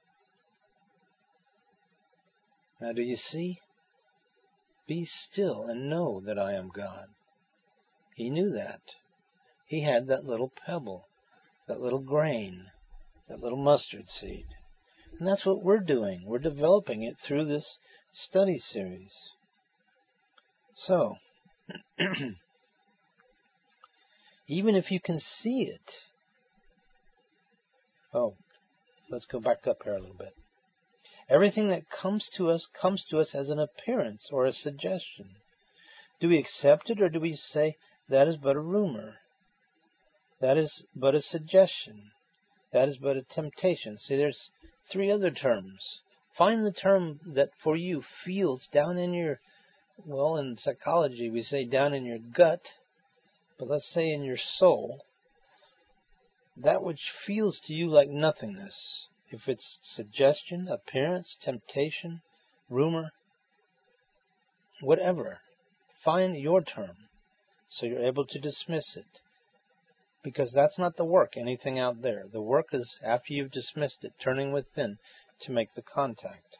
Now do you see? Be still and know that I am God. He knew that. He had that little pebble, that little grain, that little mustard seed. And that's what we're doing. We're developing it through this study series. So, even if you can see it. Oh, let's go back up here a little bit. Everything that comes to us as an appearance or a suggestion. Do we accept it, or do we say, that is but a rumor? That is but a suggestion. That is but a temptation. See, there's 3 other terms. Find the term that for you feels down in your, well, in psychology we say down in your gut, but let's say in your soul. that which feels to you like nothingness. If it's suggestion, appearance, temptation, rumor, whatever, find your term so you're able to dismiss it. Because that's not the work, anything out there. The work is, after you've dismissed it, turning within to make the contact.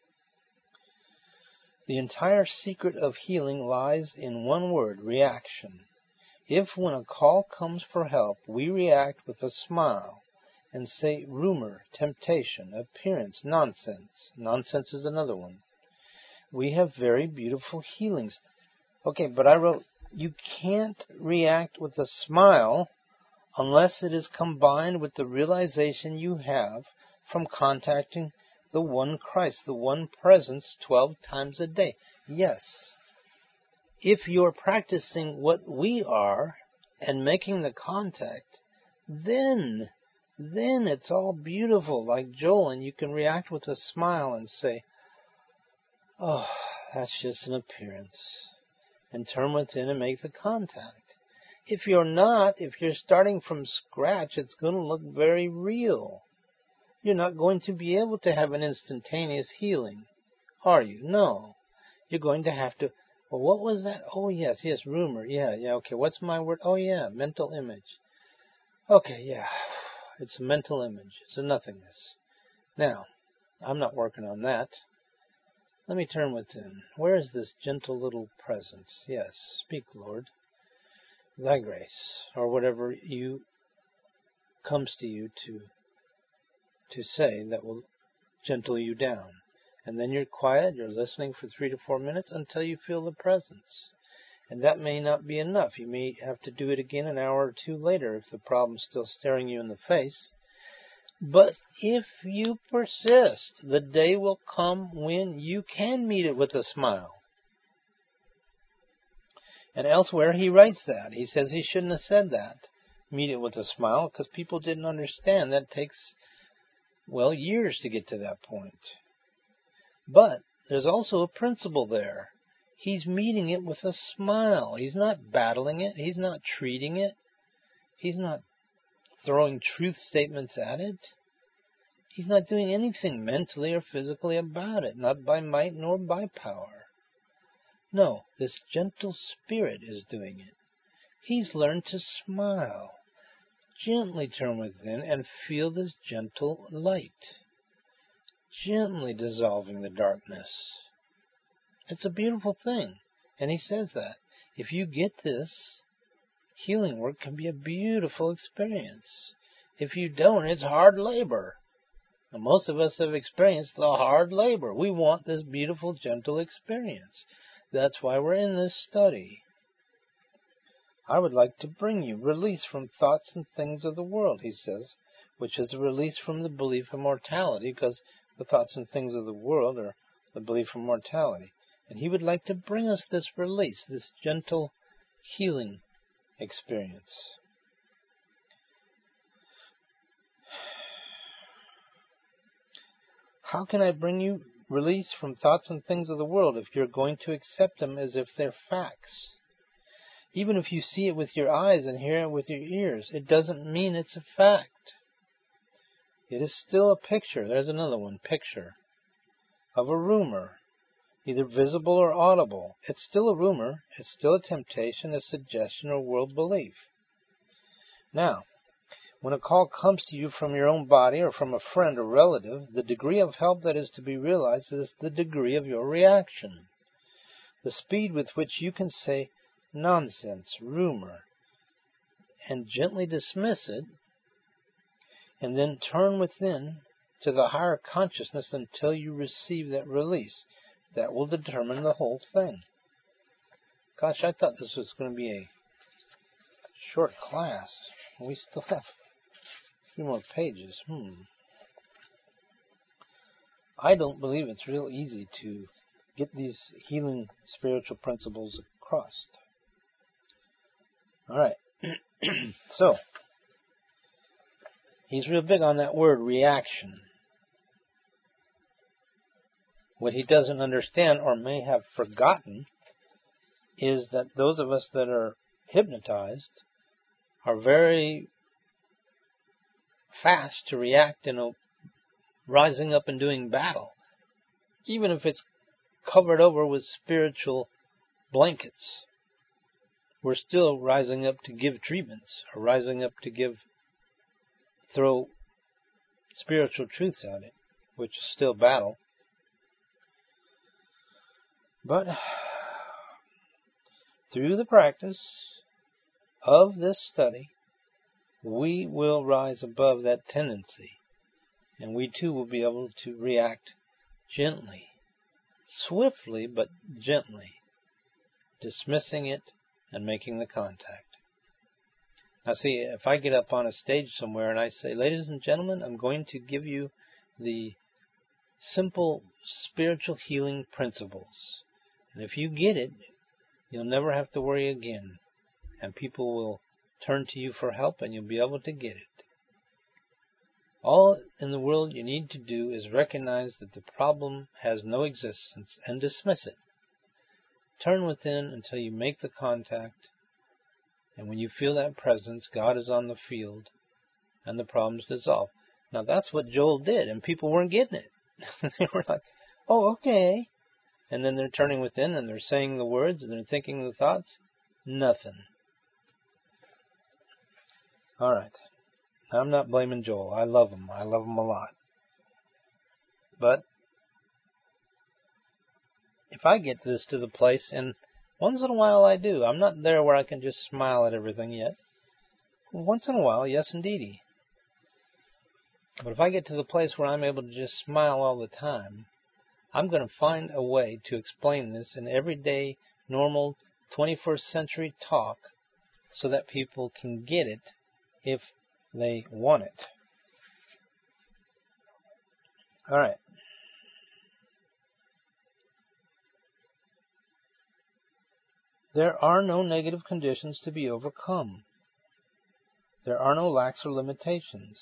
The entire secret of healing lies in one word, reaction. If when a call comes for help, we react with a smile and say rumor, temptation, appearance, nonsense. Nonsense is another one. We have very beautiful healings. Okay, but I wrote, you can't react with a smile unless it is combined with the realization you have from contacting the one Christ, the one presence 12 times a day. Yes. If you're practicing what we are and making the contact, then it's all beautiful like Joel, and you can react with a smile and say, oh, that's just an appearance, and turn within and make the contact. If you're not, if you're starting from scratch, it's going to look very real. You're not going to be able to have an instantaneous healing, are you? No. You're going to have to, well, what was that? Oh, yes, rumor. Yeah, okay. What's my word? Oh, yeah, mental image. Okay, yeah. It's a mental image. It's a nothingness. Now, I'm not working on that. Let me turn within. Where is this gentle little presence? Yes, speak, Lord. Thy grace, or whatever comes to you to say that will gentle you down. And then you're quiet, you're listening for 3 to 4 minutes until you feel the presence. And that may not be enough. You may have to do it again an hour or two later if the problem's still staring you in the face. But if you persist, the day will come when you can meet it with a smile. And elsewhere he writes that. He says he shouldn't have said that. Meet it with a smile, because people didn't understand. That takes, well, years to get to that point. But there's also a principle there. He's meeting it with a smile. He's not battling it. He's not treating it. He's not throwing truth statements at it. He's not doing anything mentally or physically about it, not by might nor by power. No, this gentle spirit is doing it. He's learned to smile. Gently turn within and feel this gentle light. Gently dissolving the darkness. It's a beautiful thing. And he says that. If you get this, healing work can be a beautiful experience. If you don't, it's hard labor. And most of us have experienced the hard labor. We want this beautiful, gentle experience. That's why we're in this study. I would like to bring you release from thoughts and things of the world, he says, which is a release from the belief in mortality, because the thoughts and things of the world are the belief in mortality. And he would like to bring us this release, this gentle healing experience. How can I bring you release from thoughts and things of the world if you're going to accept them as if they're facts? Even if you see it with your eyes and hear it with your ears, it doesn't mean it's a fact. It is still a picture. There's another one, picture, of a rumor, either visible or audible. It's still a rumor. It's still a temptation, a suggestion, or world belief. Now, when a call comes to you from your own body or from a friend or relative, the degree of help that is to be realized is the degree of your reaction. The speed with which you can say nonsense, rumor, and gently dismiss it, and then turn within to the higher consciousness until you receive that release. That will determine the whole thing. Gosh, I thought this was going to be a short class. We still have a few more pages. I don't believe it's real easy to get these healing spiritual principles across. All right. So, he's real big on that word, reaction. What he doesn't understand or may have forgotten is that those of us that are hypnotized are very fast to react in a rising up and doing battle, even if it's covered over with spiritual blankets. We're still rising up to give treatments, or rising up to throw spiritual truths at it, which is still battle. But through the practice of this study, we will rise above that tendency, and we too will be able to react gently, swiftly but gently, dismissing it and making the contact. Now see, if I get up on a stage somewhere and I say, ladies and gentlemen, I'm going to give you the simple spiritual healing principles. And if you get it, you'll never have to worry again. And people will turn to you for help and you'll be able to get it. All in the world you need to do is recognize that the problem has no existence and dismiss it. Turn within until you make the contact, and when you feel that presence, God is on the field, and the problem's dissolved. Now that's what Joel did, and people weren't getting it. They were like, oh, okay. And then they're turning within, and they're saying the words, and they're thinking the thoughts. Nothing. All right. Now, I'm not blaming Joel. I love him. I love him a lot. But if I get this to the place, and once in a while I do, I'm not there where I can just smile at everything yet. Once in a while, yes, indeedy. But if I get to the place where I'm able to just smile all the time, I'm going to find a way to explain this in everyday, normal, 21st century talk so that people can get it if they want it. All right. There are no negative conditions to be overcome. There are no lacks or limitations.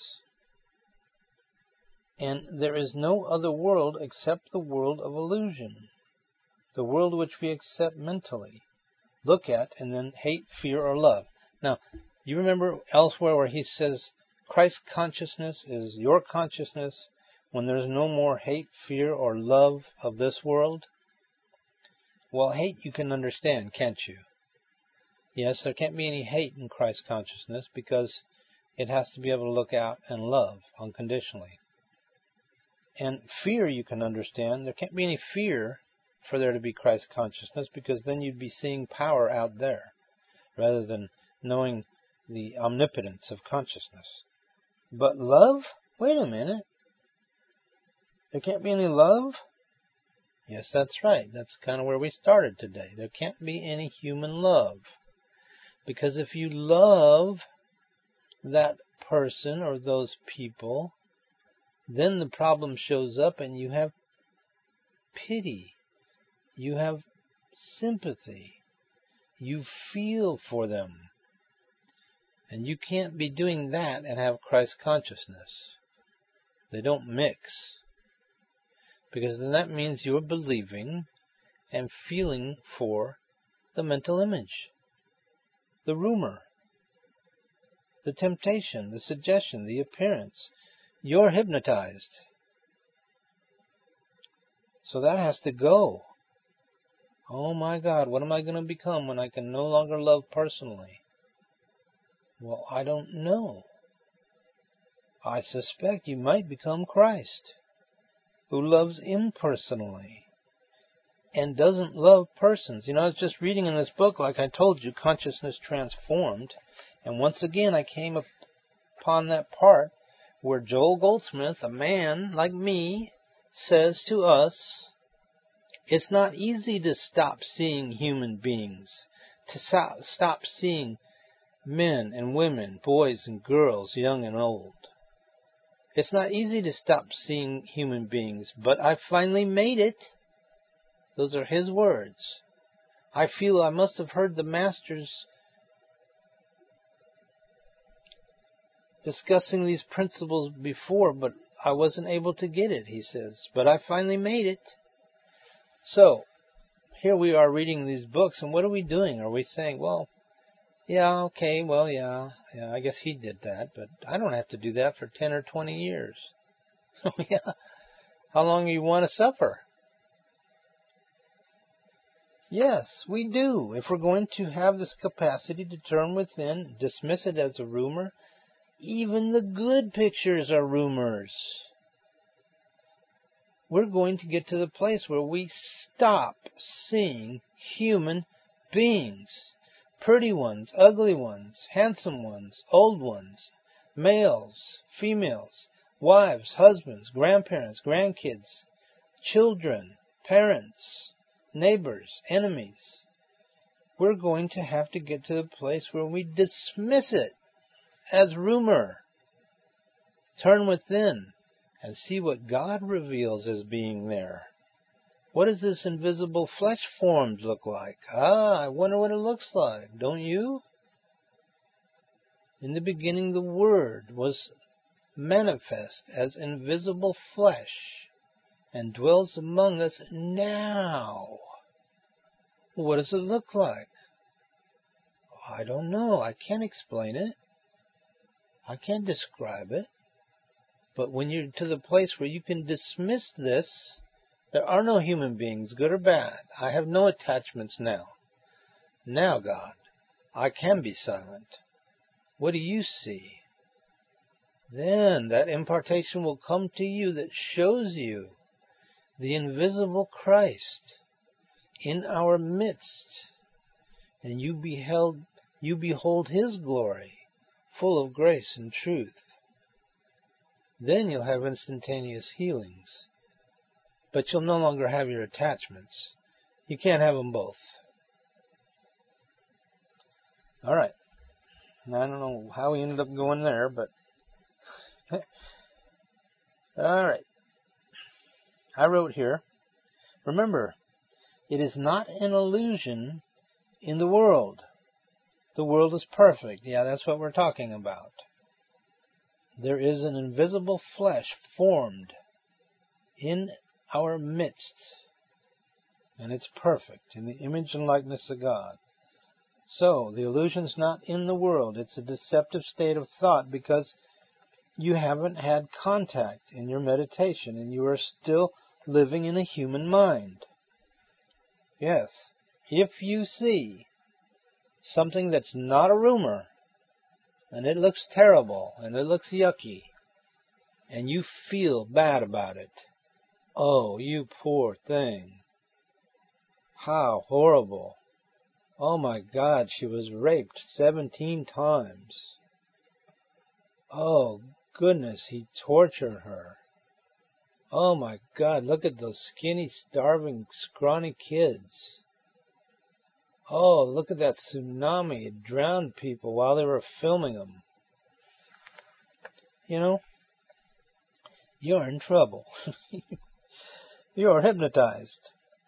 And there is no other world except the world of illusion, the world which we accept mentally, look at, and then hate, fear, or love. Now, you remember elsewhere where he says Christ consciousness is your consciousness when there's no more hate, fear, or love of this world? Well, hate you can understand, can't you? Yes, there can't be any hate in Christ consciousness because it has to be able to look out and love unconditionally. And fear you can understand. There can't be any fear for there to be Christ consciousness because then you'd be seeing power out there rather than knowing the omnipotence of consciousness. But love? Wait a minute. There can't be any love? Yes, that's right. That's kind of where we started today. There can't be any human love. Because if you love that person or those people, then the problem shows up and you have pity. You have sympathy. You feel for them. And you can't be doing that and have Christ consciousness. They don't mix. Because then that means you're believing and feeling for the mental image, the rumor, the temptation, the suggestion, the appearance. You're hypnotized. So that has to go. Oh my God, what am I going to become when I can no longer love personally? Well, I don't know. I suspect you might become Christ, who loves impersonally and doesn't love persons. You know, I was just reading in this book, like I told you, Consciousness Transformed, and once again I came upon that part where Joel Goldsmith, a man like me, says to us, it's not easy to stop seeing human beings, to stop seeing men and women, boys and girls, young and old. It's not easy to stop seeing human beings, but I finally made it. Those are his words. I feel I must have heard the masters discussing these principles before, but I wasn't able to get it, he says. But I finally made it. So, here we are reading these books, and what are we doing? Are we saying, well, Yeah, okay, well, yeah, I guess he did that, but I don't have to do that for 10 or 20 years. Oh, yeah. How long do you want to suffer? Yes, we do. If we're going to have this capacity to turn within, dismiss it as a rumor, even the good pictures are rumors. We're going to get to the place where we stop seeing human beings. Pretty ones, ugly ones, handsome ones, old ones, males, females, wives, husbands, grandparents, grandkids, children, parents, neighbors, enemies. We're going to have to get to the place where we dismiss it as rumor. Turn within and see what God reveals as being there. What does this invisible flesh formed look like? I wonder what it looks like, don't you? In the beginning the Word was manifest as invisible flesh and dwells among us now. What does it look like? I don't know. I can't explain it. I can't describe it. But when you're to the place where you can dismiss this, there are no human beings, good or bad. I have no attachments now. Now, God, I can be silent. What do you see? Then that impartation will come to you that shows you the invisible Christ in our midst, and you behold His glory, full of grace and truth. Then you'll have instantaneous healings. But you'll no longer have your attachments. You can't have them both. All right. I don't know how we ended up going there, but... All right. I wrote here, remember, it is not an illusion in the world. The world is perfect. Yeah, that's what we're talking about. There is an invisible flesh formed in our midst, and it's perfect, in the image and likeness of God. So, the illusion's not in the world. It's a deceptive state of thought because you haven't had contact in your meditation, and you are still living in a human mind. Yes, if you see something that's not a rumor, and it looks terrible, and it looks yucky, and you feel bad about it, oh, you poor thing. How horrible. Oh my God, she was raped 17 times. Oh goodness, he tortured her. Oh my God, look at those skinny, starving, scrawny kids. Oh, look at that tsunami. It drowned people while they were filming them. You know, you're in trouble. You're hypnotized.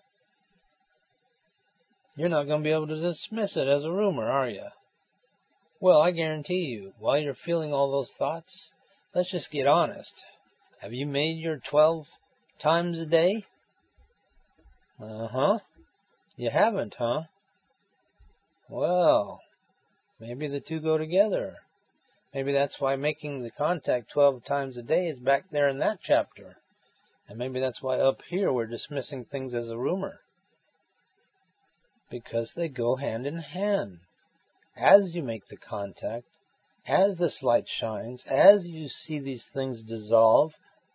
You're not going to be able to dismiss it as a rumor, are you? Well, I guarantee you, while you're feeling all those thoughts, let's just get honest. Have you made your 12 times a day? Uh-huh. You haven't, huh? Well, maybe the two go together. Maybe that's why making the contact 12 times a day is back there in that chapter. And maybe that's why up here we're dismissing things as a rumor. Because they go hand in hand. As you make the contact, as this light shines, as you see these things dissolve,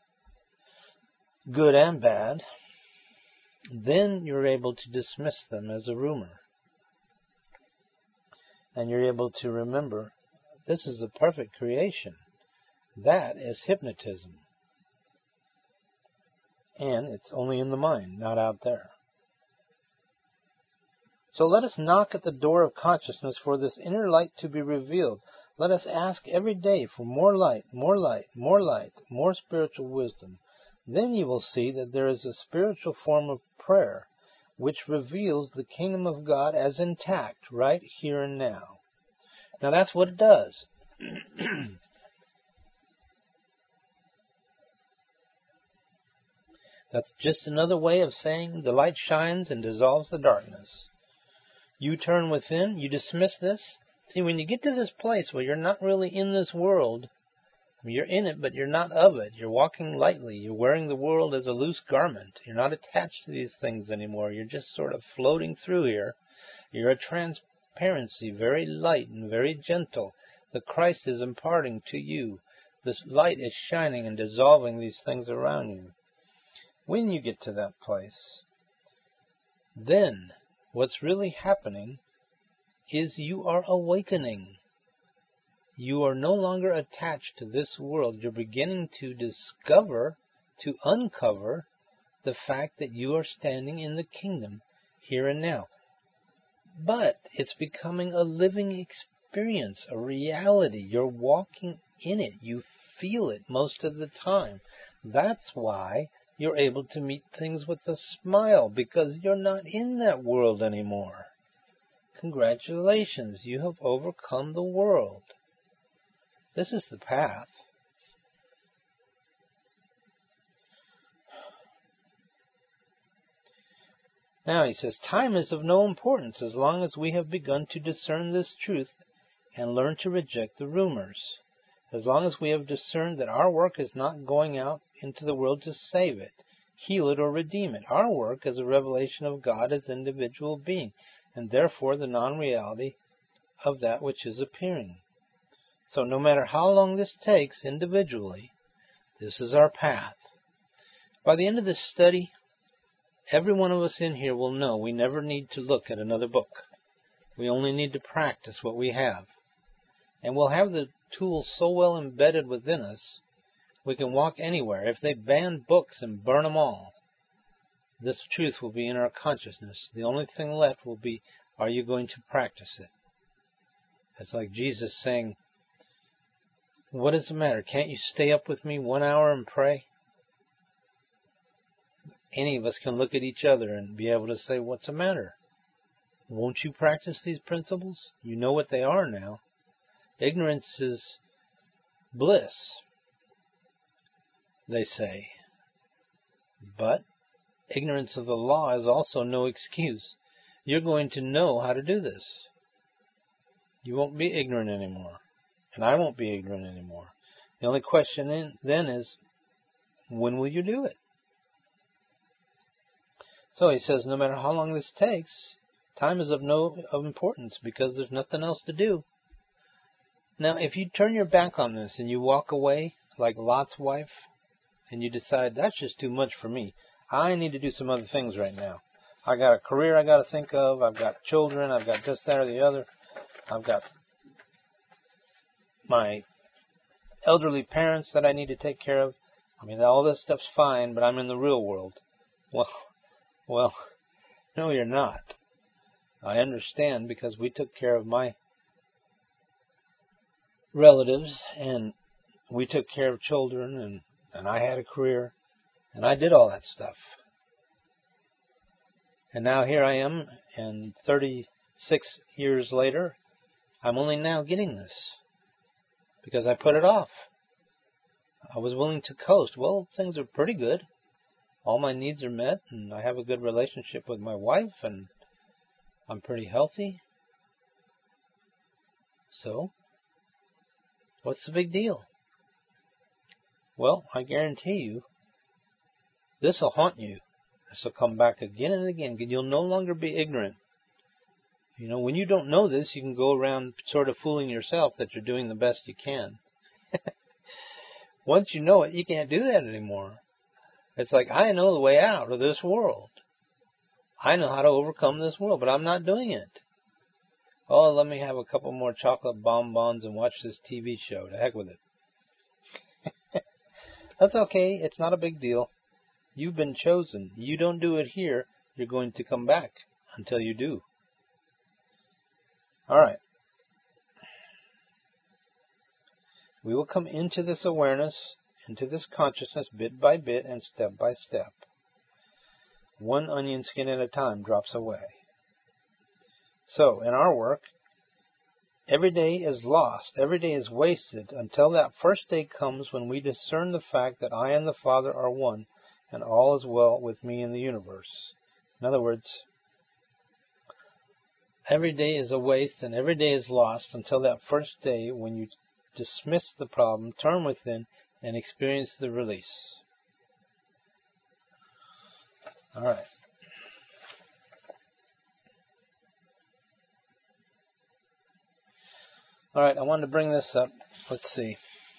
good and bad, then you're able to dismiss them as a rumor. And you're able to remember, this is a perfect creation. That is hypnotism. And it's only in the mind, not out there. So let us knock at the door of consciousness for this inner light to be revealed. Let us ask every day for more light, more light, more light, more spiritual wisdom. Then you will see that there is a spiritual form of prayer which reveals the kingdom of God as intact right here and now. Now that's what it does. That's just another way of saying the light shines and dissolves the darkness. You turn within, you dismiss this, See, when you get to this place where you're not really in this world, you're in it, but you're not of it. You're walking lightly. You're wearing the world as a loose garment. You're not attached to these things anymore. You're just sort of floating through here. You're a transparency, very light and very gentle. The Christ is imparting to you. This light is shining and dissolving these things around you. When you get to that place, then what's really happening is you are awakening. You are no longer attached to this world. You're beginning to discover, to uncover the fact that you are standing in the kingdom here and now. But it's becoming a living experience, a reality. You're walking in it. You feel it most of the time. That's why you're able to meet things with a smile, because you're not in that world anymore. Congratulations, you have overcome the world. This is the path. Now he says, time is of no importance as long as we have begun to discern this truth and learn to reject the rumors. As long as we have discerned that our work is not going out into the world to save it, heal it, or redeem it. Our work is a revelation of God as individual being, and therefore the non-reality of that which is appearing. So no matter how long this takes individually, this is our path. By the end of this study, every one of us in here will know we never need to look at another book. We only need to practice what we have. And we'll have the tools so well embedded within us, we can walk anywhere. If they ban books and burn them all, this truth will be in our consciousness. The only thing left will be, are you going to practice it? It's like Jesus saying, what is the matter? Can't you stay up with me 1 hour and pray? Any of us can look at each other and be able to say, what's the matter? Won't you practice these principles? You know what they are now. Ignorance is bliss, they say. But ignorance of the law is also no excuse. You're going to know how to do this. You won't be ignorant anymore. And I won't be ignorant anymore. The only question then is, when will you do it? So he says, no matter how long this takes, time is of no importance because there's nothing else to do. Now, if you turn your back on this and you walk away like Lot's wife, and you decide, that's just too much for me. I need to do some other things right now. I got a career I got to think of. I've got children. I've got this, that, or the other. I've got my elderly parents that I need to take care of. I mean, all this stuff's fine, but I'm in the real world. Well, no, you're not. I understand, because we took care of my relatives, and we took care of children, and I had a career, and I did all that stuff. And now here I am, and 36 years later, I'm only now getting this, because I put it off. I was willing to coast. Well, things are pretty good. All my needs are met, and I have a good relationship with my wife, and I'm pretty healthy. So, what's the big deal? Well, I guarantee you, this will haunt you. This will come back again and again. You'll no longer be ignorant. You know, when you don't know this, you can go around sort of fooling yourself that you're doing the best you can. Once you know it, you can't do that anymore. It's like, I know the way out of this world. I know how to overcome this world, but I'm not doing it. Oh, let me have a couple more chocolate bonbons and watch this TV show. To heck with it. That's okay. It's not a big deal. You've been chosen. You don't do it here, you're going to come back until you do. All right. We will come into this awareness, into this consciousness, bit by bit and step by step. One onion skin at a time drops away. So, in our work, every day is lost, every day is wasted until that first day comes when we discern the fact that I and the Father are one, and all is well with me in the universe. In other words, Every day is a waste and every day is lost until that first day when you dismiss the problem, turn within, and experience the release. All right. All right, I wanted to bring this up. Let's see.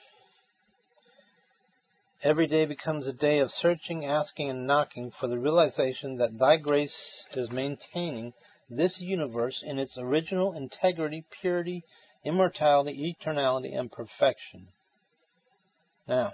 Every day becomes a day of searching, asking, and knocking for the realization that Thy grace is maintaining this universe in its original integrity, purity, immortality, eternality, and perfection. Now,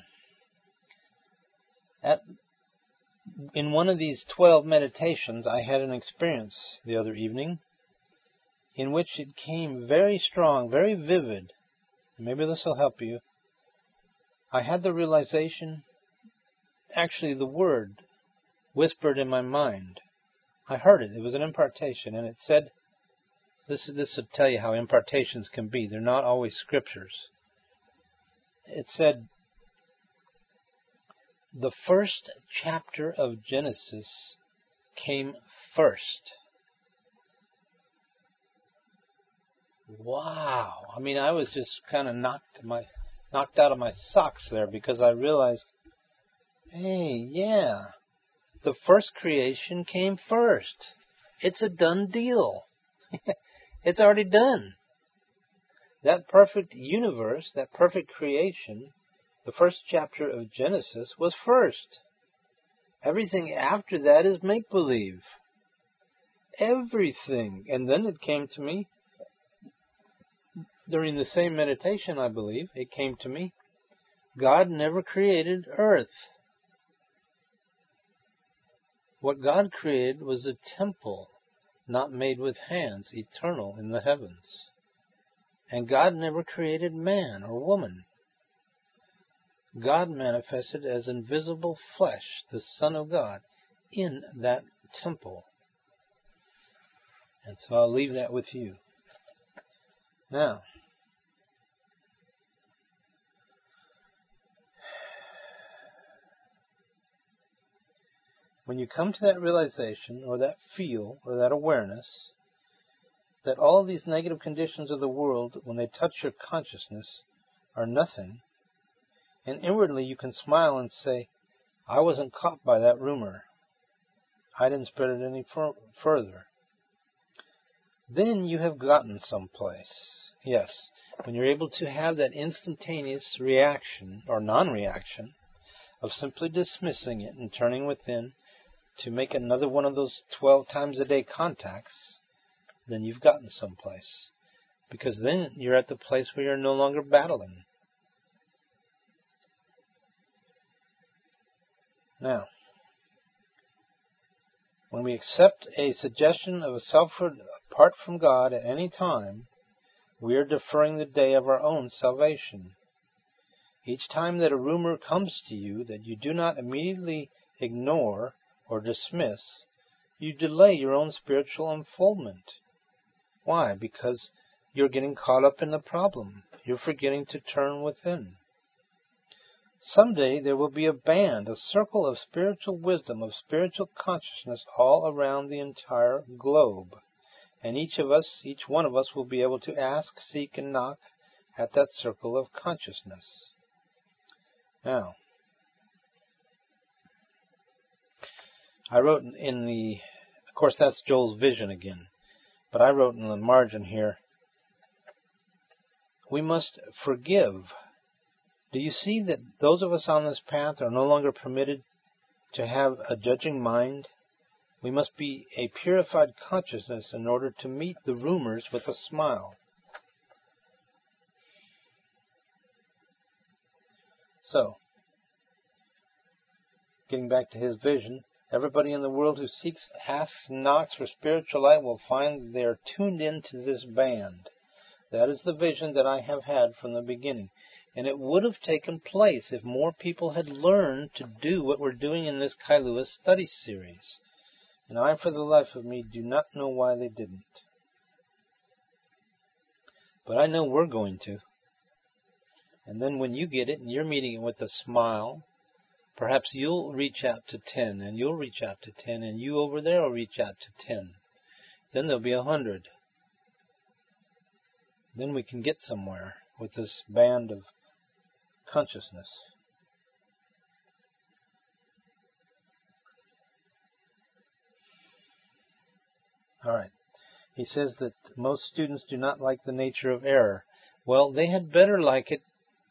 in one of these 12 meditations, I had an experience the other evening in which it came very strong, very vivid. Maybe this will help you. I had the realization, actually the word, whispered in my mind. I heard it. It was an impartation, and it said, this will tell you how impartations can be. They're not always scriptures. It said, the first chapter of Genesis came first. Wow. I mean, I was just kind of knocked out of my socks there, because I realized, hey, yeah, the first creation came first. It's a done deal. It's already done. That perfect universe, that perfect creation, the first chapter of Genesis was first. Everything after that is make-believe. Everything. And then it came to me, during the same meditation, I believe, it came to me, God never created earth. What God created was a temple, not made with hands, eternal in the heavens. And God never created man or woman. God manifested as invisible flesh, the Son of God, in that temple. And so I'll leave that with you. Now, when you come to that realization, or that feel, or that awareness, that all of these negative conditions of the world, when they touch your consciousness, are nothing, and inwardly you can smile and say, I wasn't caught by that rumor. I didn't spread it any further. Then you have gotten someplace. Yes, when you're able to have that instantaneous reaction, or non-reaction, of simply dismissing it and turning within to make another one of those 12 times a day contacts, then you've gotten someplace. Because then you're at the place where you're no longer battling. Now, when we accept a suggestion of a selfhood apart from God at any time, we are deferring the day of our own salvation. Each time that a rumor comes to you that you do not immediately ignore or dismiss, you delay your own spiritual unfoldment. Why? Because you're getting caught up in the problem. You're forgetting to turn within. Someday there will be a band, a circle of spiritual wisdom, of spiritual consciousness all around the entire globe. And each one of us will be able to ask, seek, and knock at that circle of consciousness. Now, I wrote of course that's Joel's vision again, but I wrote in the margin here, we must forgive. Do you see that those of us on this path are no longer permitted to have a judging mind? We must be a purified consciousness in order to meet the rumors with a smile. So, getting back to his vision, everybody in the world who seeks, asks, and knocks for spiritual light will find that they are tuned into this band. That is the vision that I have had from the beginning. And it would have taken place if more people had learned to do what we're doing in this Kailua study series. And I, for the life of me, do not know why they didn't. But I know we're going to. And then when you get it and you're meeting it with a smile, perhaps you'll reach out to 10, and you'll reach out to 10, and you over there will reach out to 10. Then there'll be 100. Then we can get somewhere with this band of consciousness. All right. He says that most students do not like the nature of error. Well, they had better like it,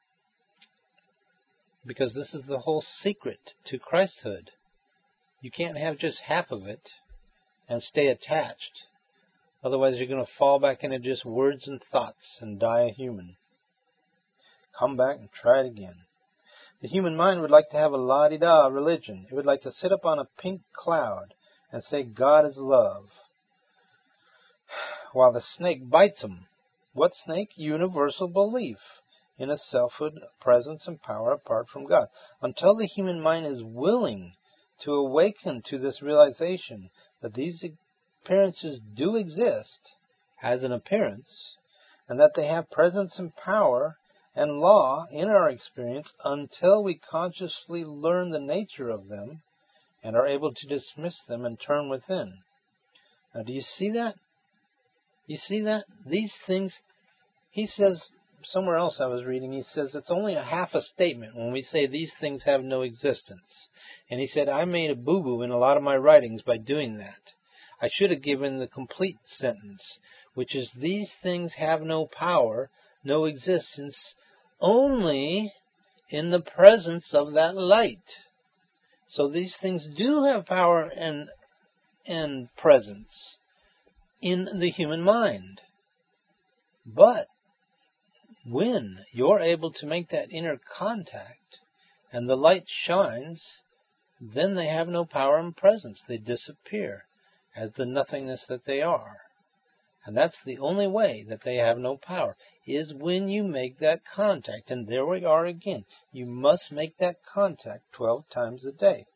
because this is the whole secret to Christhood. You can't have just half of it and stay attached. Otherwise, you're going to fall back into just words and thoughts and die a human. Come back and try it again. The human mind would like to have a la-di-da religion. It would like to sit up on a pink cloud and say God is love, while the snake bites him. What snake? Universal belief in a selfhood, presence, and power apart from God. Until the human mind is willing to awaken to this realization that these appearances do exist as an appearance, and that they have presence and power and law in our experience, until we consciously learn the nature of them and are able to dismiss them and turn within. Now, do you see that? You see that? These things, he says, somewhere else I was reading, he says it's only a half a statement when we say these things have no existence. And he said, I made a boo-boo in a lot of my writings by doing that. I should have given the complete sentence, which is, these things have no power, no existence, only in the presence of that light. So these things do have power and presence in the human mind. But when you're able to make that inner contact and the light shines, then they have no power and presence. They disappear as the nothingness that they are. And that's the only way that they have no power, is when you make that contact. And there we are again. You must make that contact 12 times a day.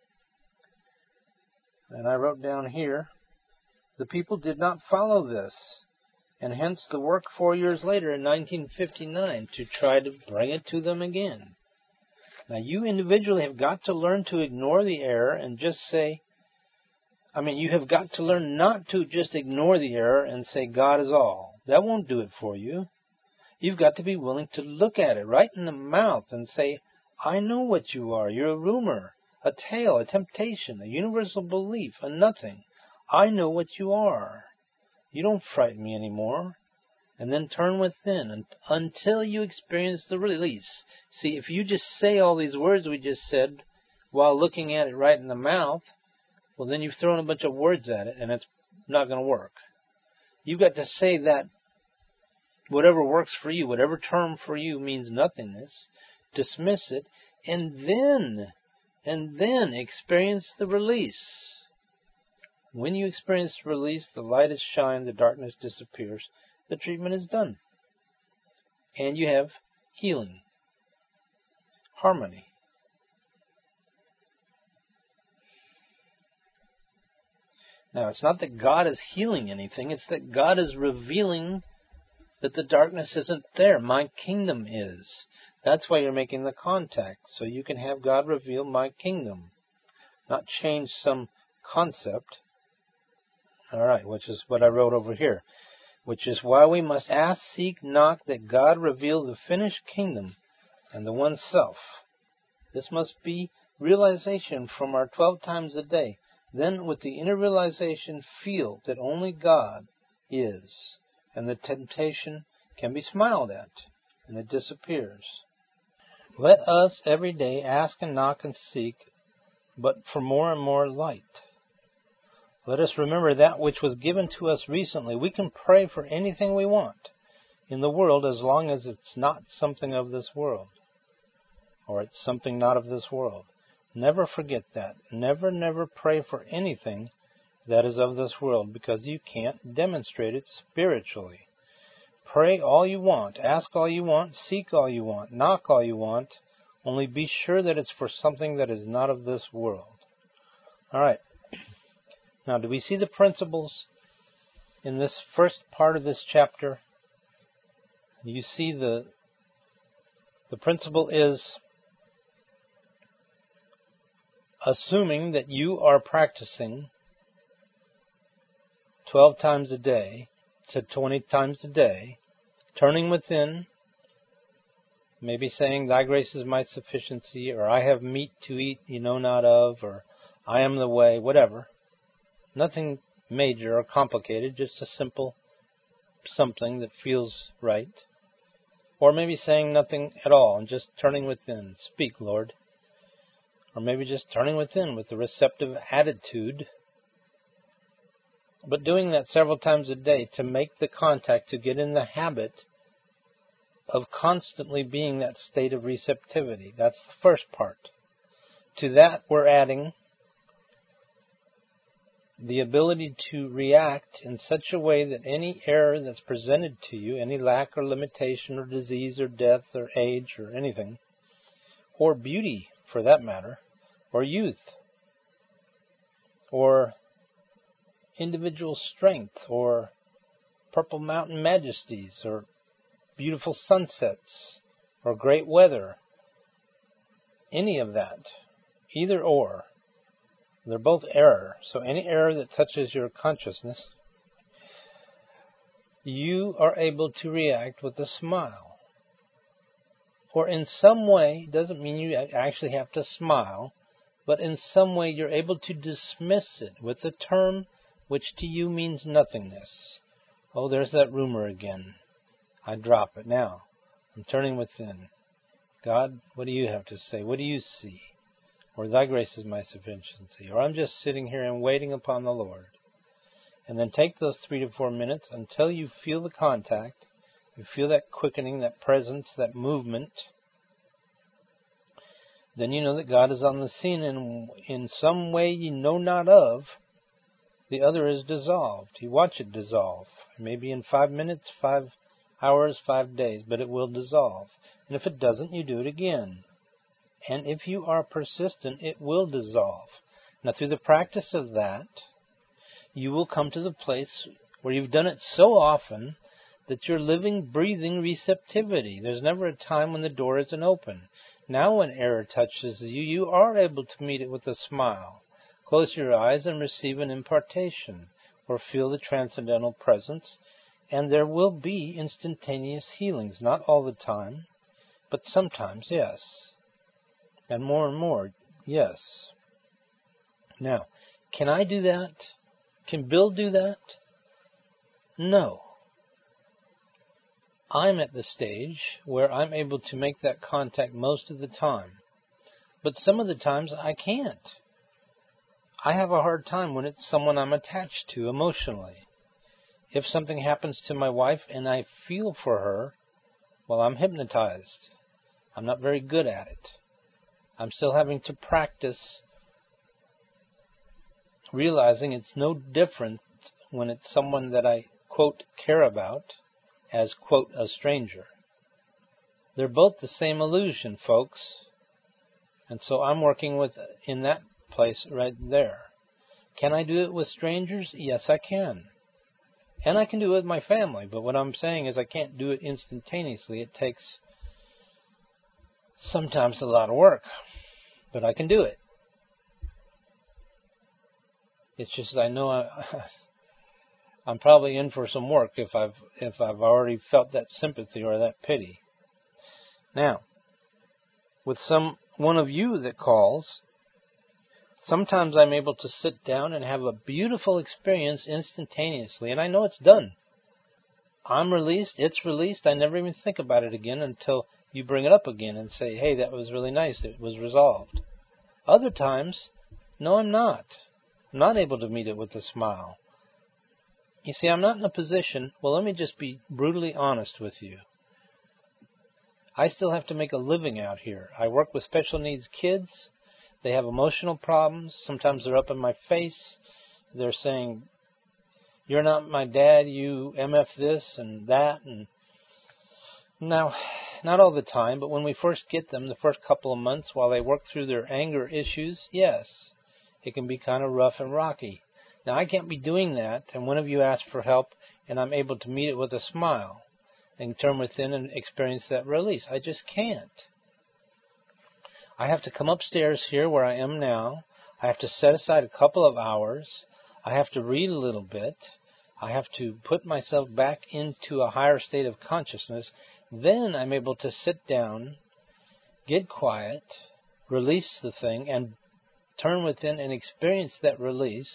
And I wrote down here, the people did not follow this, and hence the work 4 years later in 1959 to try to bring it to them again. Now, you individually have got to learn to ignore the error and just say, you have got to learn not to just ignore the error and say God is all. That won't do it for you. You've got to be willing to look at it right in the mouth and say, I know what you are. You're a rumor, a tale, a temptation, a universal belief, a nothing. I know what you are. You don't frighten me anymore. And then turn within until you experience the release. See, if you just say all these words we just said while looking at it right in the mouth, well, then you've thrown a bunch of words at it, and it's not going to work. You've got to say that whatever works for you, whatever term for you means nothingness, dismiss it, and then experience the release. When you experience release, the light is shined, the darkness disappears, the treatment is done. And you have healing, harmony. Now, it's not that God is healing anything, it's that God is revealing that the darkness isn't there. My kingdom is. That's why you're making the contact, so you can have God reveal my kingdom, not change some concept. All right, which is what I wrote over here, which is why we must ask, seek, knock, that God reveal the finished kingdom and the one self. This must be realization from our 12 times a day. Then, with the inner realization, feel that only God is, and the temptation can be smiled at, and it disappears. Let us every day ask and knock and seek, but for more and more light. Let us remember that which was given to us recently. We can pray for anything we want in the world as long as it's not something of this world, or it's something not of this world. Never forget that. Never, never pray for anything that is of this world, because you can't demonstrate it spiritually. Pray all you want, ask all you want, seek all you want, knock all you want, only be sure that it's for something that is not of this world. All right. Now, do we see the principles in this first part of this chapter? You see the principle is assuming that you are practicing 12 times a day to 20 times a day, turning within, maybe saying, Thy grace is my sufficiency, or I have meat to eat you know not of, or I am the way, whatever. Nothing major or complicated, just a simple something that feels right. Or maybe saying nothing at all and just turning within. Speak, Lord. Or maybe just turning within with a receptive attitude. But doing that several times a day to make the contact, to get in the habit of constantly being that state of receptivity. That's the first part. To that we're adding the ability to react in such a way that any error that's presented to you, any lack or limitation or disease or death or age or anything, or beauty for that matter, or youth, or individual strength, or purple mountain majesties, or beautiful sunsets, or great weather, any of that, either or, they're both error. So any error that touches your consciousness, you are able to react with a smile. Or in some way, doesn't mean you actually have to smile, but in some way you're able to dismiss it with a term which to you means nothingness. Oh, there's that rumor again. I drop it now. I'm turning within. God, what do you have to say? What do you see? Or Thy grace is my sufficiency. Or I'm just sitting here and waiting upon the Lord. And then take those 3 to 4 minutes until you feel the contact. You feel that quickening, that presence, that movement. Then you know that God is on the scene, and in some way you know not of, the other is dissolved. You watch it dissolve. Maybe in 5 minutes, 5 hours, 5 days, but it will dissolve. And if it doesn't, you do it again. And if you are persistent, it will dissolve. Now, through the practice of that, you will come to the place where you've done it so often that you're living, breathing receptivity. There's never a time when the door isn't open. Now when error touches you, you are able to meet it with a smile. Close your eyes and receive an impartation, or feel the transcendental presence, and there will be instantaneous healings. Not all the time, but sometimes, yes. And more, yes. Now, can I do that? Can Bill do that? No. I'm at the stage where I'm able to make that contact most of the time. But some of the times I can't. I have a hard time when it's someone I'm attached to emotionally. If something happens to my wife and I feel for her, well, I'm hypnotized. I'm not very good at it. I'm still having to practice realizing it's no different when it's someone that I, quote, care about as, quote, a stranger. They're both the same illusion, folks. And so I'm working with in that place right there. Can I do it with strangers? Yes, I can. And I can do it with my family. But what I'm saying is I can't do it instantaneously. It takes sometimes a lot of work. But I can do it. It's just I know I'm probably in for some work if I've already felt that sympathy or that pity. Now, with one of you that calls, sometimes I'm able to sit down and have a beautiful experience instantaneously, and I know it's done. I'm released, it's released, I never even think about it again until you bring it up again and say, hey, that was really nice, it was resolved. Other times, no, I'm not. I'm not able to meet it with a smile. You see, I'm not in a position, well, let me just be brutally honest with you. I still have to make a living out here. I work with special needs kids. They have emotional problems. Sometimes they're up in my face. They're saying, you're not my dad, you MF this and that. And now, not all the time, but when we first get them, the first couple of months while they work through their anger issues, yes, it can be kind of rough and rocky. Now, I can't be doing that, and one of you asks for help, and I'm able to meet it with a smile and turn within and experience that release. I just can't. I have to come upstairs here where I am now. I have to set aside a couple of hours. I have to read a little bit. I have to put myself back into a higher state of consciousness. Then I'm able to sit down, get quiet, release the thing, and turn within and experience that release.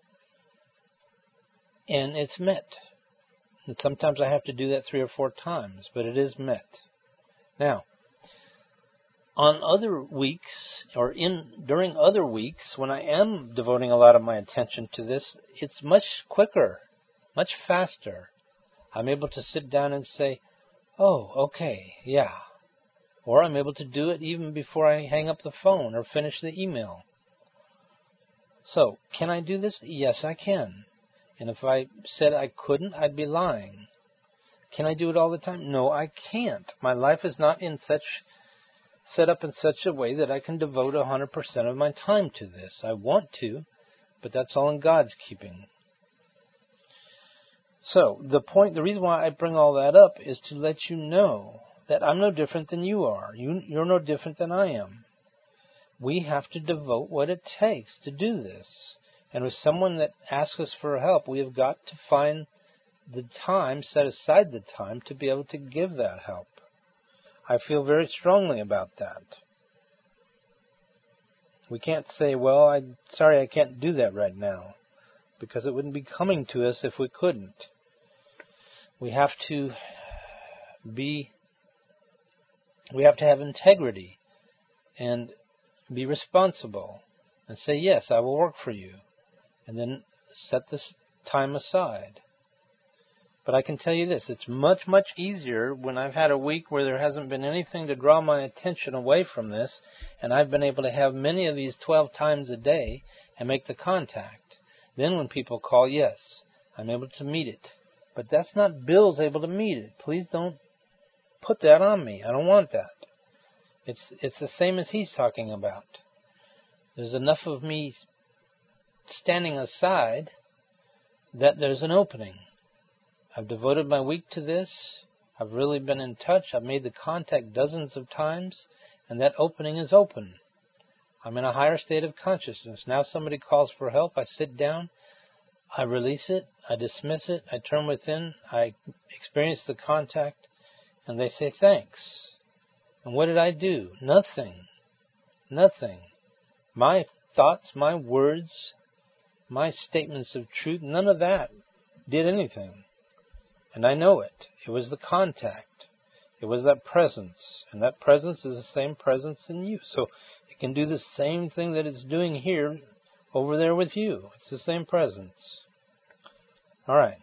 And it's met. And sometimes I have to do that 3 or 4 times, but it is met. Now, on other weeks, or during other weeks, when I am devoting a lot of my attention to this, it's much quicker, much faster. I'm able to sit down and say, oh, okay, yeah. Or I'm able to do it even before I hang up the phone or finish the email. So, can I do this? Yes, I can. And if I said I couldn't, I'd be lying. Can I do it all the time? No, I can't. My life is not set up in such a way that I can devote 100% of my time to this. I want to, but that's all in God's keeping. So, the reason why I bring all that up is to let you know that I'm no different than you are. You're no different than I am. We have to devote what it takes to do this. And with someone that asks us for help, we have got to find the time, set aside the time to be able to give that help. I feel very strongly about that. We can't say, well, I'm sorry I can't do that right now, because it wouldn't be coming to us if we couldn't. We have to have integrity and be responsible and say, yes, I will work for you, and then set this time aside. But I can tell you this, it's much, much easier when I've had a week where there hasn't been anything to draw my attention away from this, and I've been able to have many of these 12 times a day and make the contact. Then when people call, yes, I'm able to meet it. But that's not Bill's able to meet it. Please don't put that on me. I don't want that. It's the same as he's talking about. There's enough of me standing aside that there's an opening. I've devoted my week to this. I've really been in touch. I've made the contact dozens of times, and that opening is open. I'm in a higher state of consciousness. Now somebody calls for help. I sit down. I release it. I dismiss it. I turn within. I experience the contact, and they say thanks. And what did I do? Nothing. Nothing. My thoughts, my words, my statements of truth, none of that did anything. And I know it. It was the contact. It was that presence. And that presence is the same presence in you. So it can do the same thing that it's doing here over there with you. It's the same presence. All right.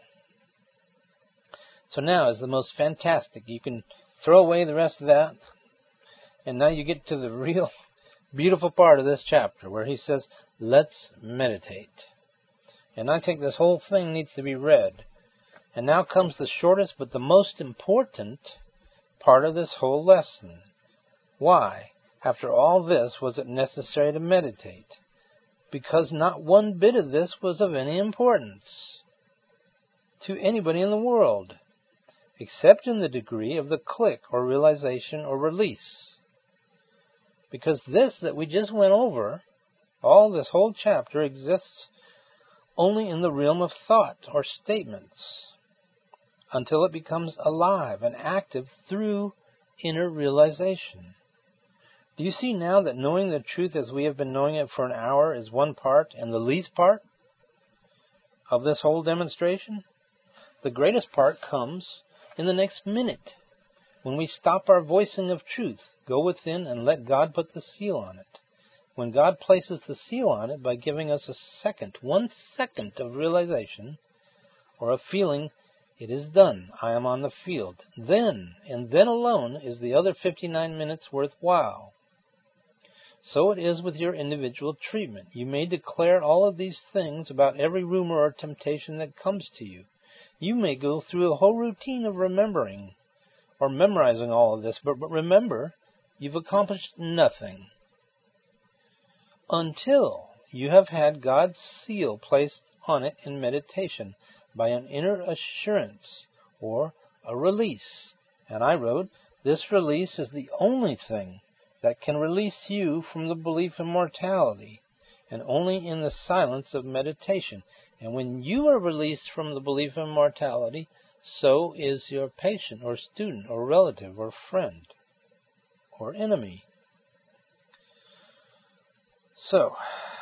So now is the most fantastic. You can throw away the rest of that. And now you get to the real beautiful part of this chapter where he says, let's meditate. And I think this whole thing needs to be read. And now comes the shortest but the most important part of this whole lesson. Why, after all this, was it necessary to meditate? Because not one bit of this was of any importance to anybody in the world, except in the degree of the click or realization or release. Because this that we just went over, all this whole chapter exists only in the realm of thought or statements, until it becomes alive and active through inner realization. Do you see now that knowing the truth as we have been knowing it for an hour is one part and the least part of this whole demonstration? The greatest part comes in the next minute, when we stop our voicing of truth, go within and let God put the seal on it. When God places the seal on it by giving us a second, 1 second of realization or a feeling, it is done. I am on the field. Then, and then alone, is the other 59 minutes worthwhile. So it is with your individual treatment. You may declare all of these things about every rumor or temptation that comes to you. You may go through a whole routine of remembering or memorizing all of this, but remember, you've accomplished nothing until you have had God's seal placed on it in meditation by an inner assurance or a release. And I wrote, this release is the only thing that can release you from the belief in mortality, and only in the silence of meditation. And when you are released from the belief in mortality, so is your patient or student or relative or friend or enemy. So,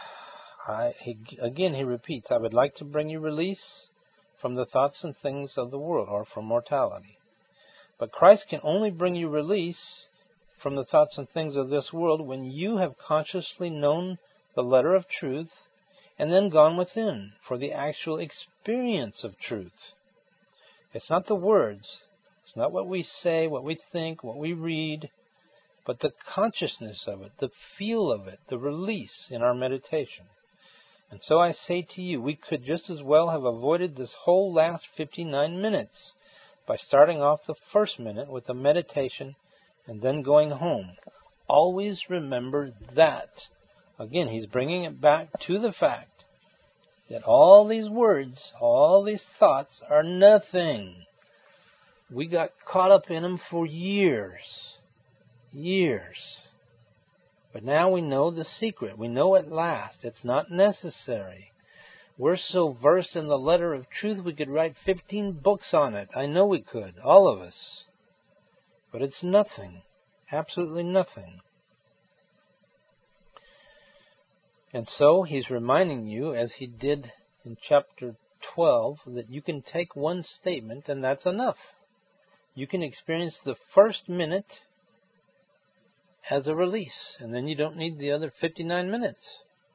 he repeats, I would like to bring you release from the thoughts and things of the world, or from mortality. But Christ can only bring you release from the thoughts and things of this world when you have consciously known the letter of truth and then gone within for the actual experience of truth. It's not the words, it's not what we say, what we think, what we read, but the consciousness of it, the feel of it, the release in our meditation. And so I say to you, we could just as well have avoided this whole last 59 minutes by starting off the first minute with a meditation and then going home. Always remember that. Again, he's bringing it back to the fact that all these words, all these thoughts are nothing. We got caught up in them for years. But now we know the secret. We know at last. It's not necessary. We're so versed in the letter of truth we could write 15 books on it. I know we could, all of us. But it's nothing. Absolutely nothing. And so he's reminding you, as he did in chapter 12, that you can take one statement and that's enough. You can experience the first minute as a release, and then you don't need the other 59 minutes.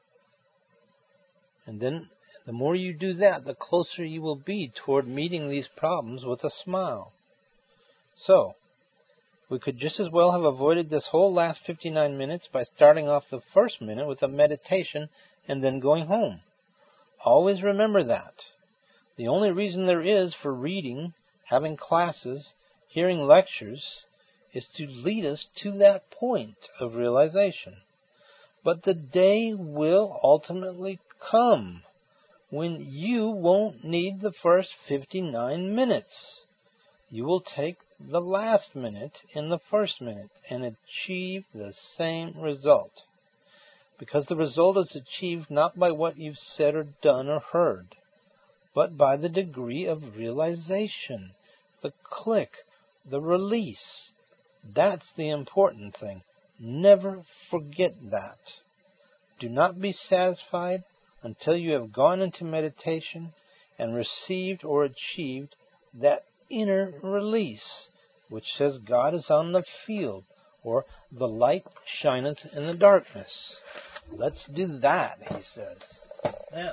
And then the more you do that, the closer you will be toward meeting these problems with a smile. So, we could just as well have avoided this whole last 59 minutes by starting off the first minute with a meditation and then going home. Always remember that. The only reason there is for reading, having classes, hearing lectures, is to lead us to that point of realization. But the day will ultimately come when you won't need the first 59 minutes. You will take the last minute in the first minute and achieve the same result. Because the result is achieved not by what you've said or done or heard, but by the degree of realization, the click, the release. That's the important thing. Never forget that. Do not be satisfied until you have gone into meditation and received or achieved that inner release, which says God is on the field, or the light shineth in the darkness. Let's do that, he says. Yeah.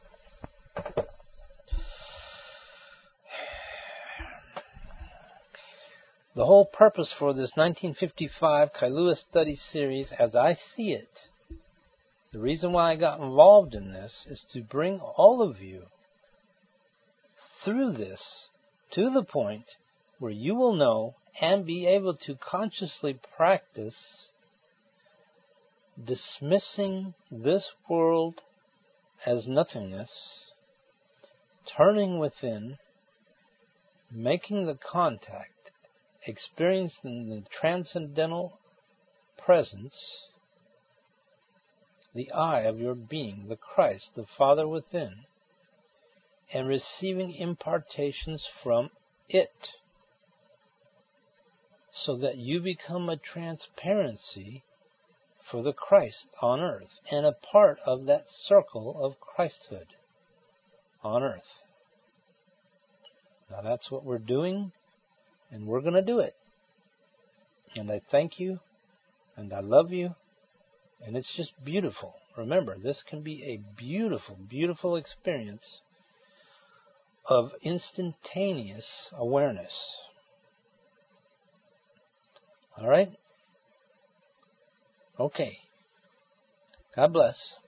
The whole purpose for this 1955 Kailua Study Series, as I see it, the reason why I got involved in this is to bring all of you through this to the point where you will know and be able to consciously practice dismissing this world as nothingness, turning within, making the contact, experiencing the transcendental presence, the I of your being, the Christ, the Father within, and receiving impartations from it, so that you become a transparency for the Christ on earth and a part of that circle of Christhood on earth. Now that's what we're doing, and we're going to do it. And I thank you, and I love you, and it's just beautiful. Remember, this can be a beautiful, beautiful experience of instantaneous awareness. All right? Okay. God bless.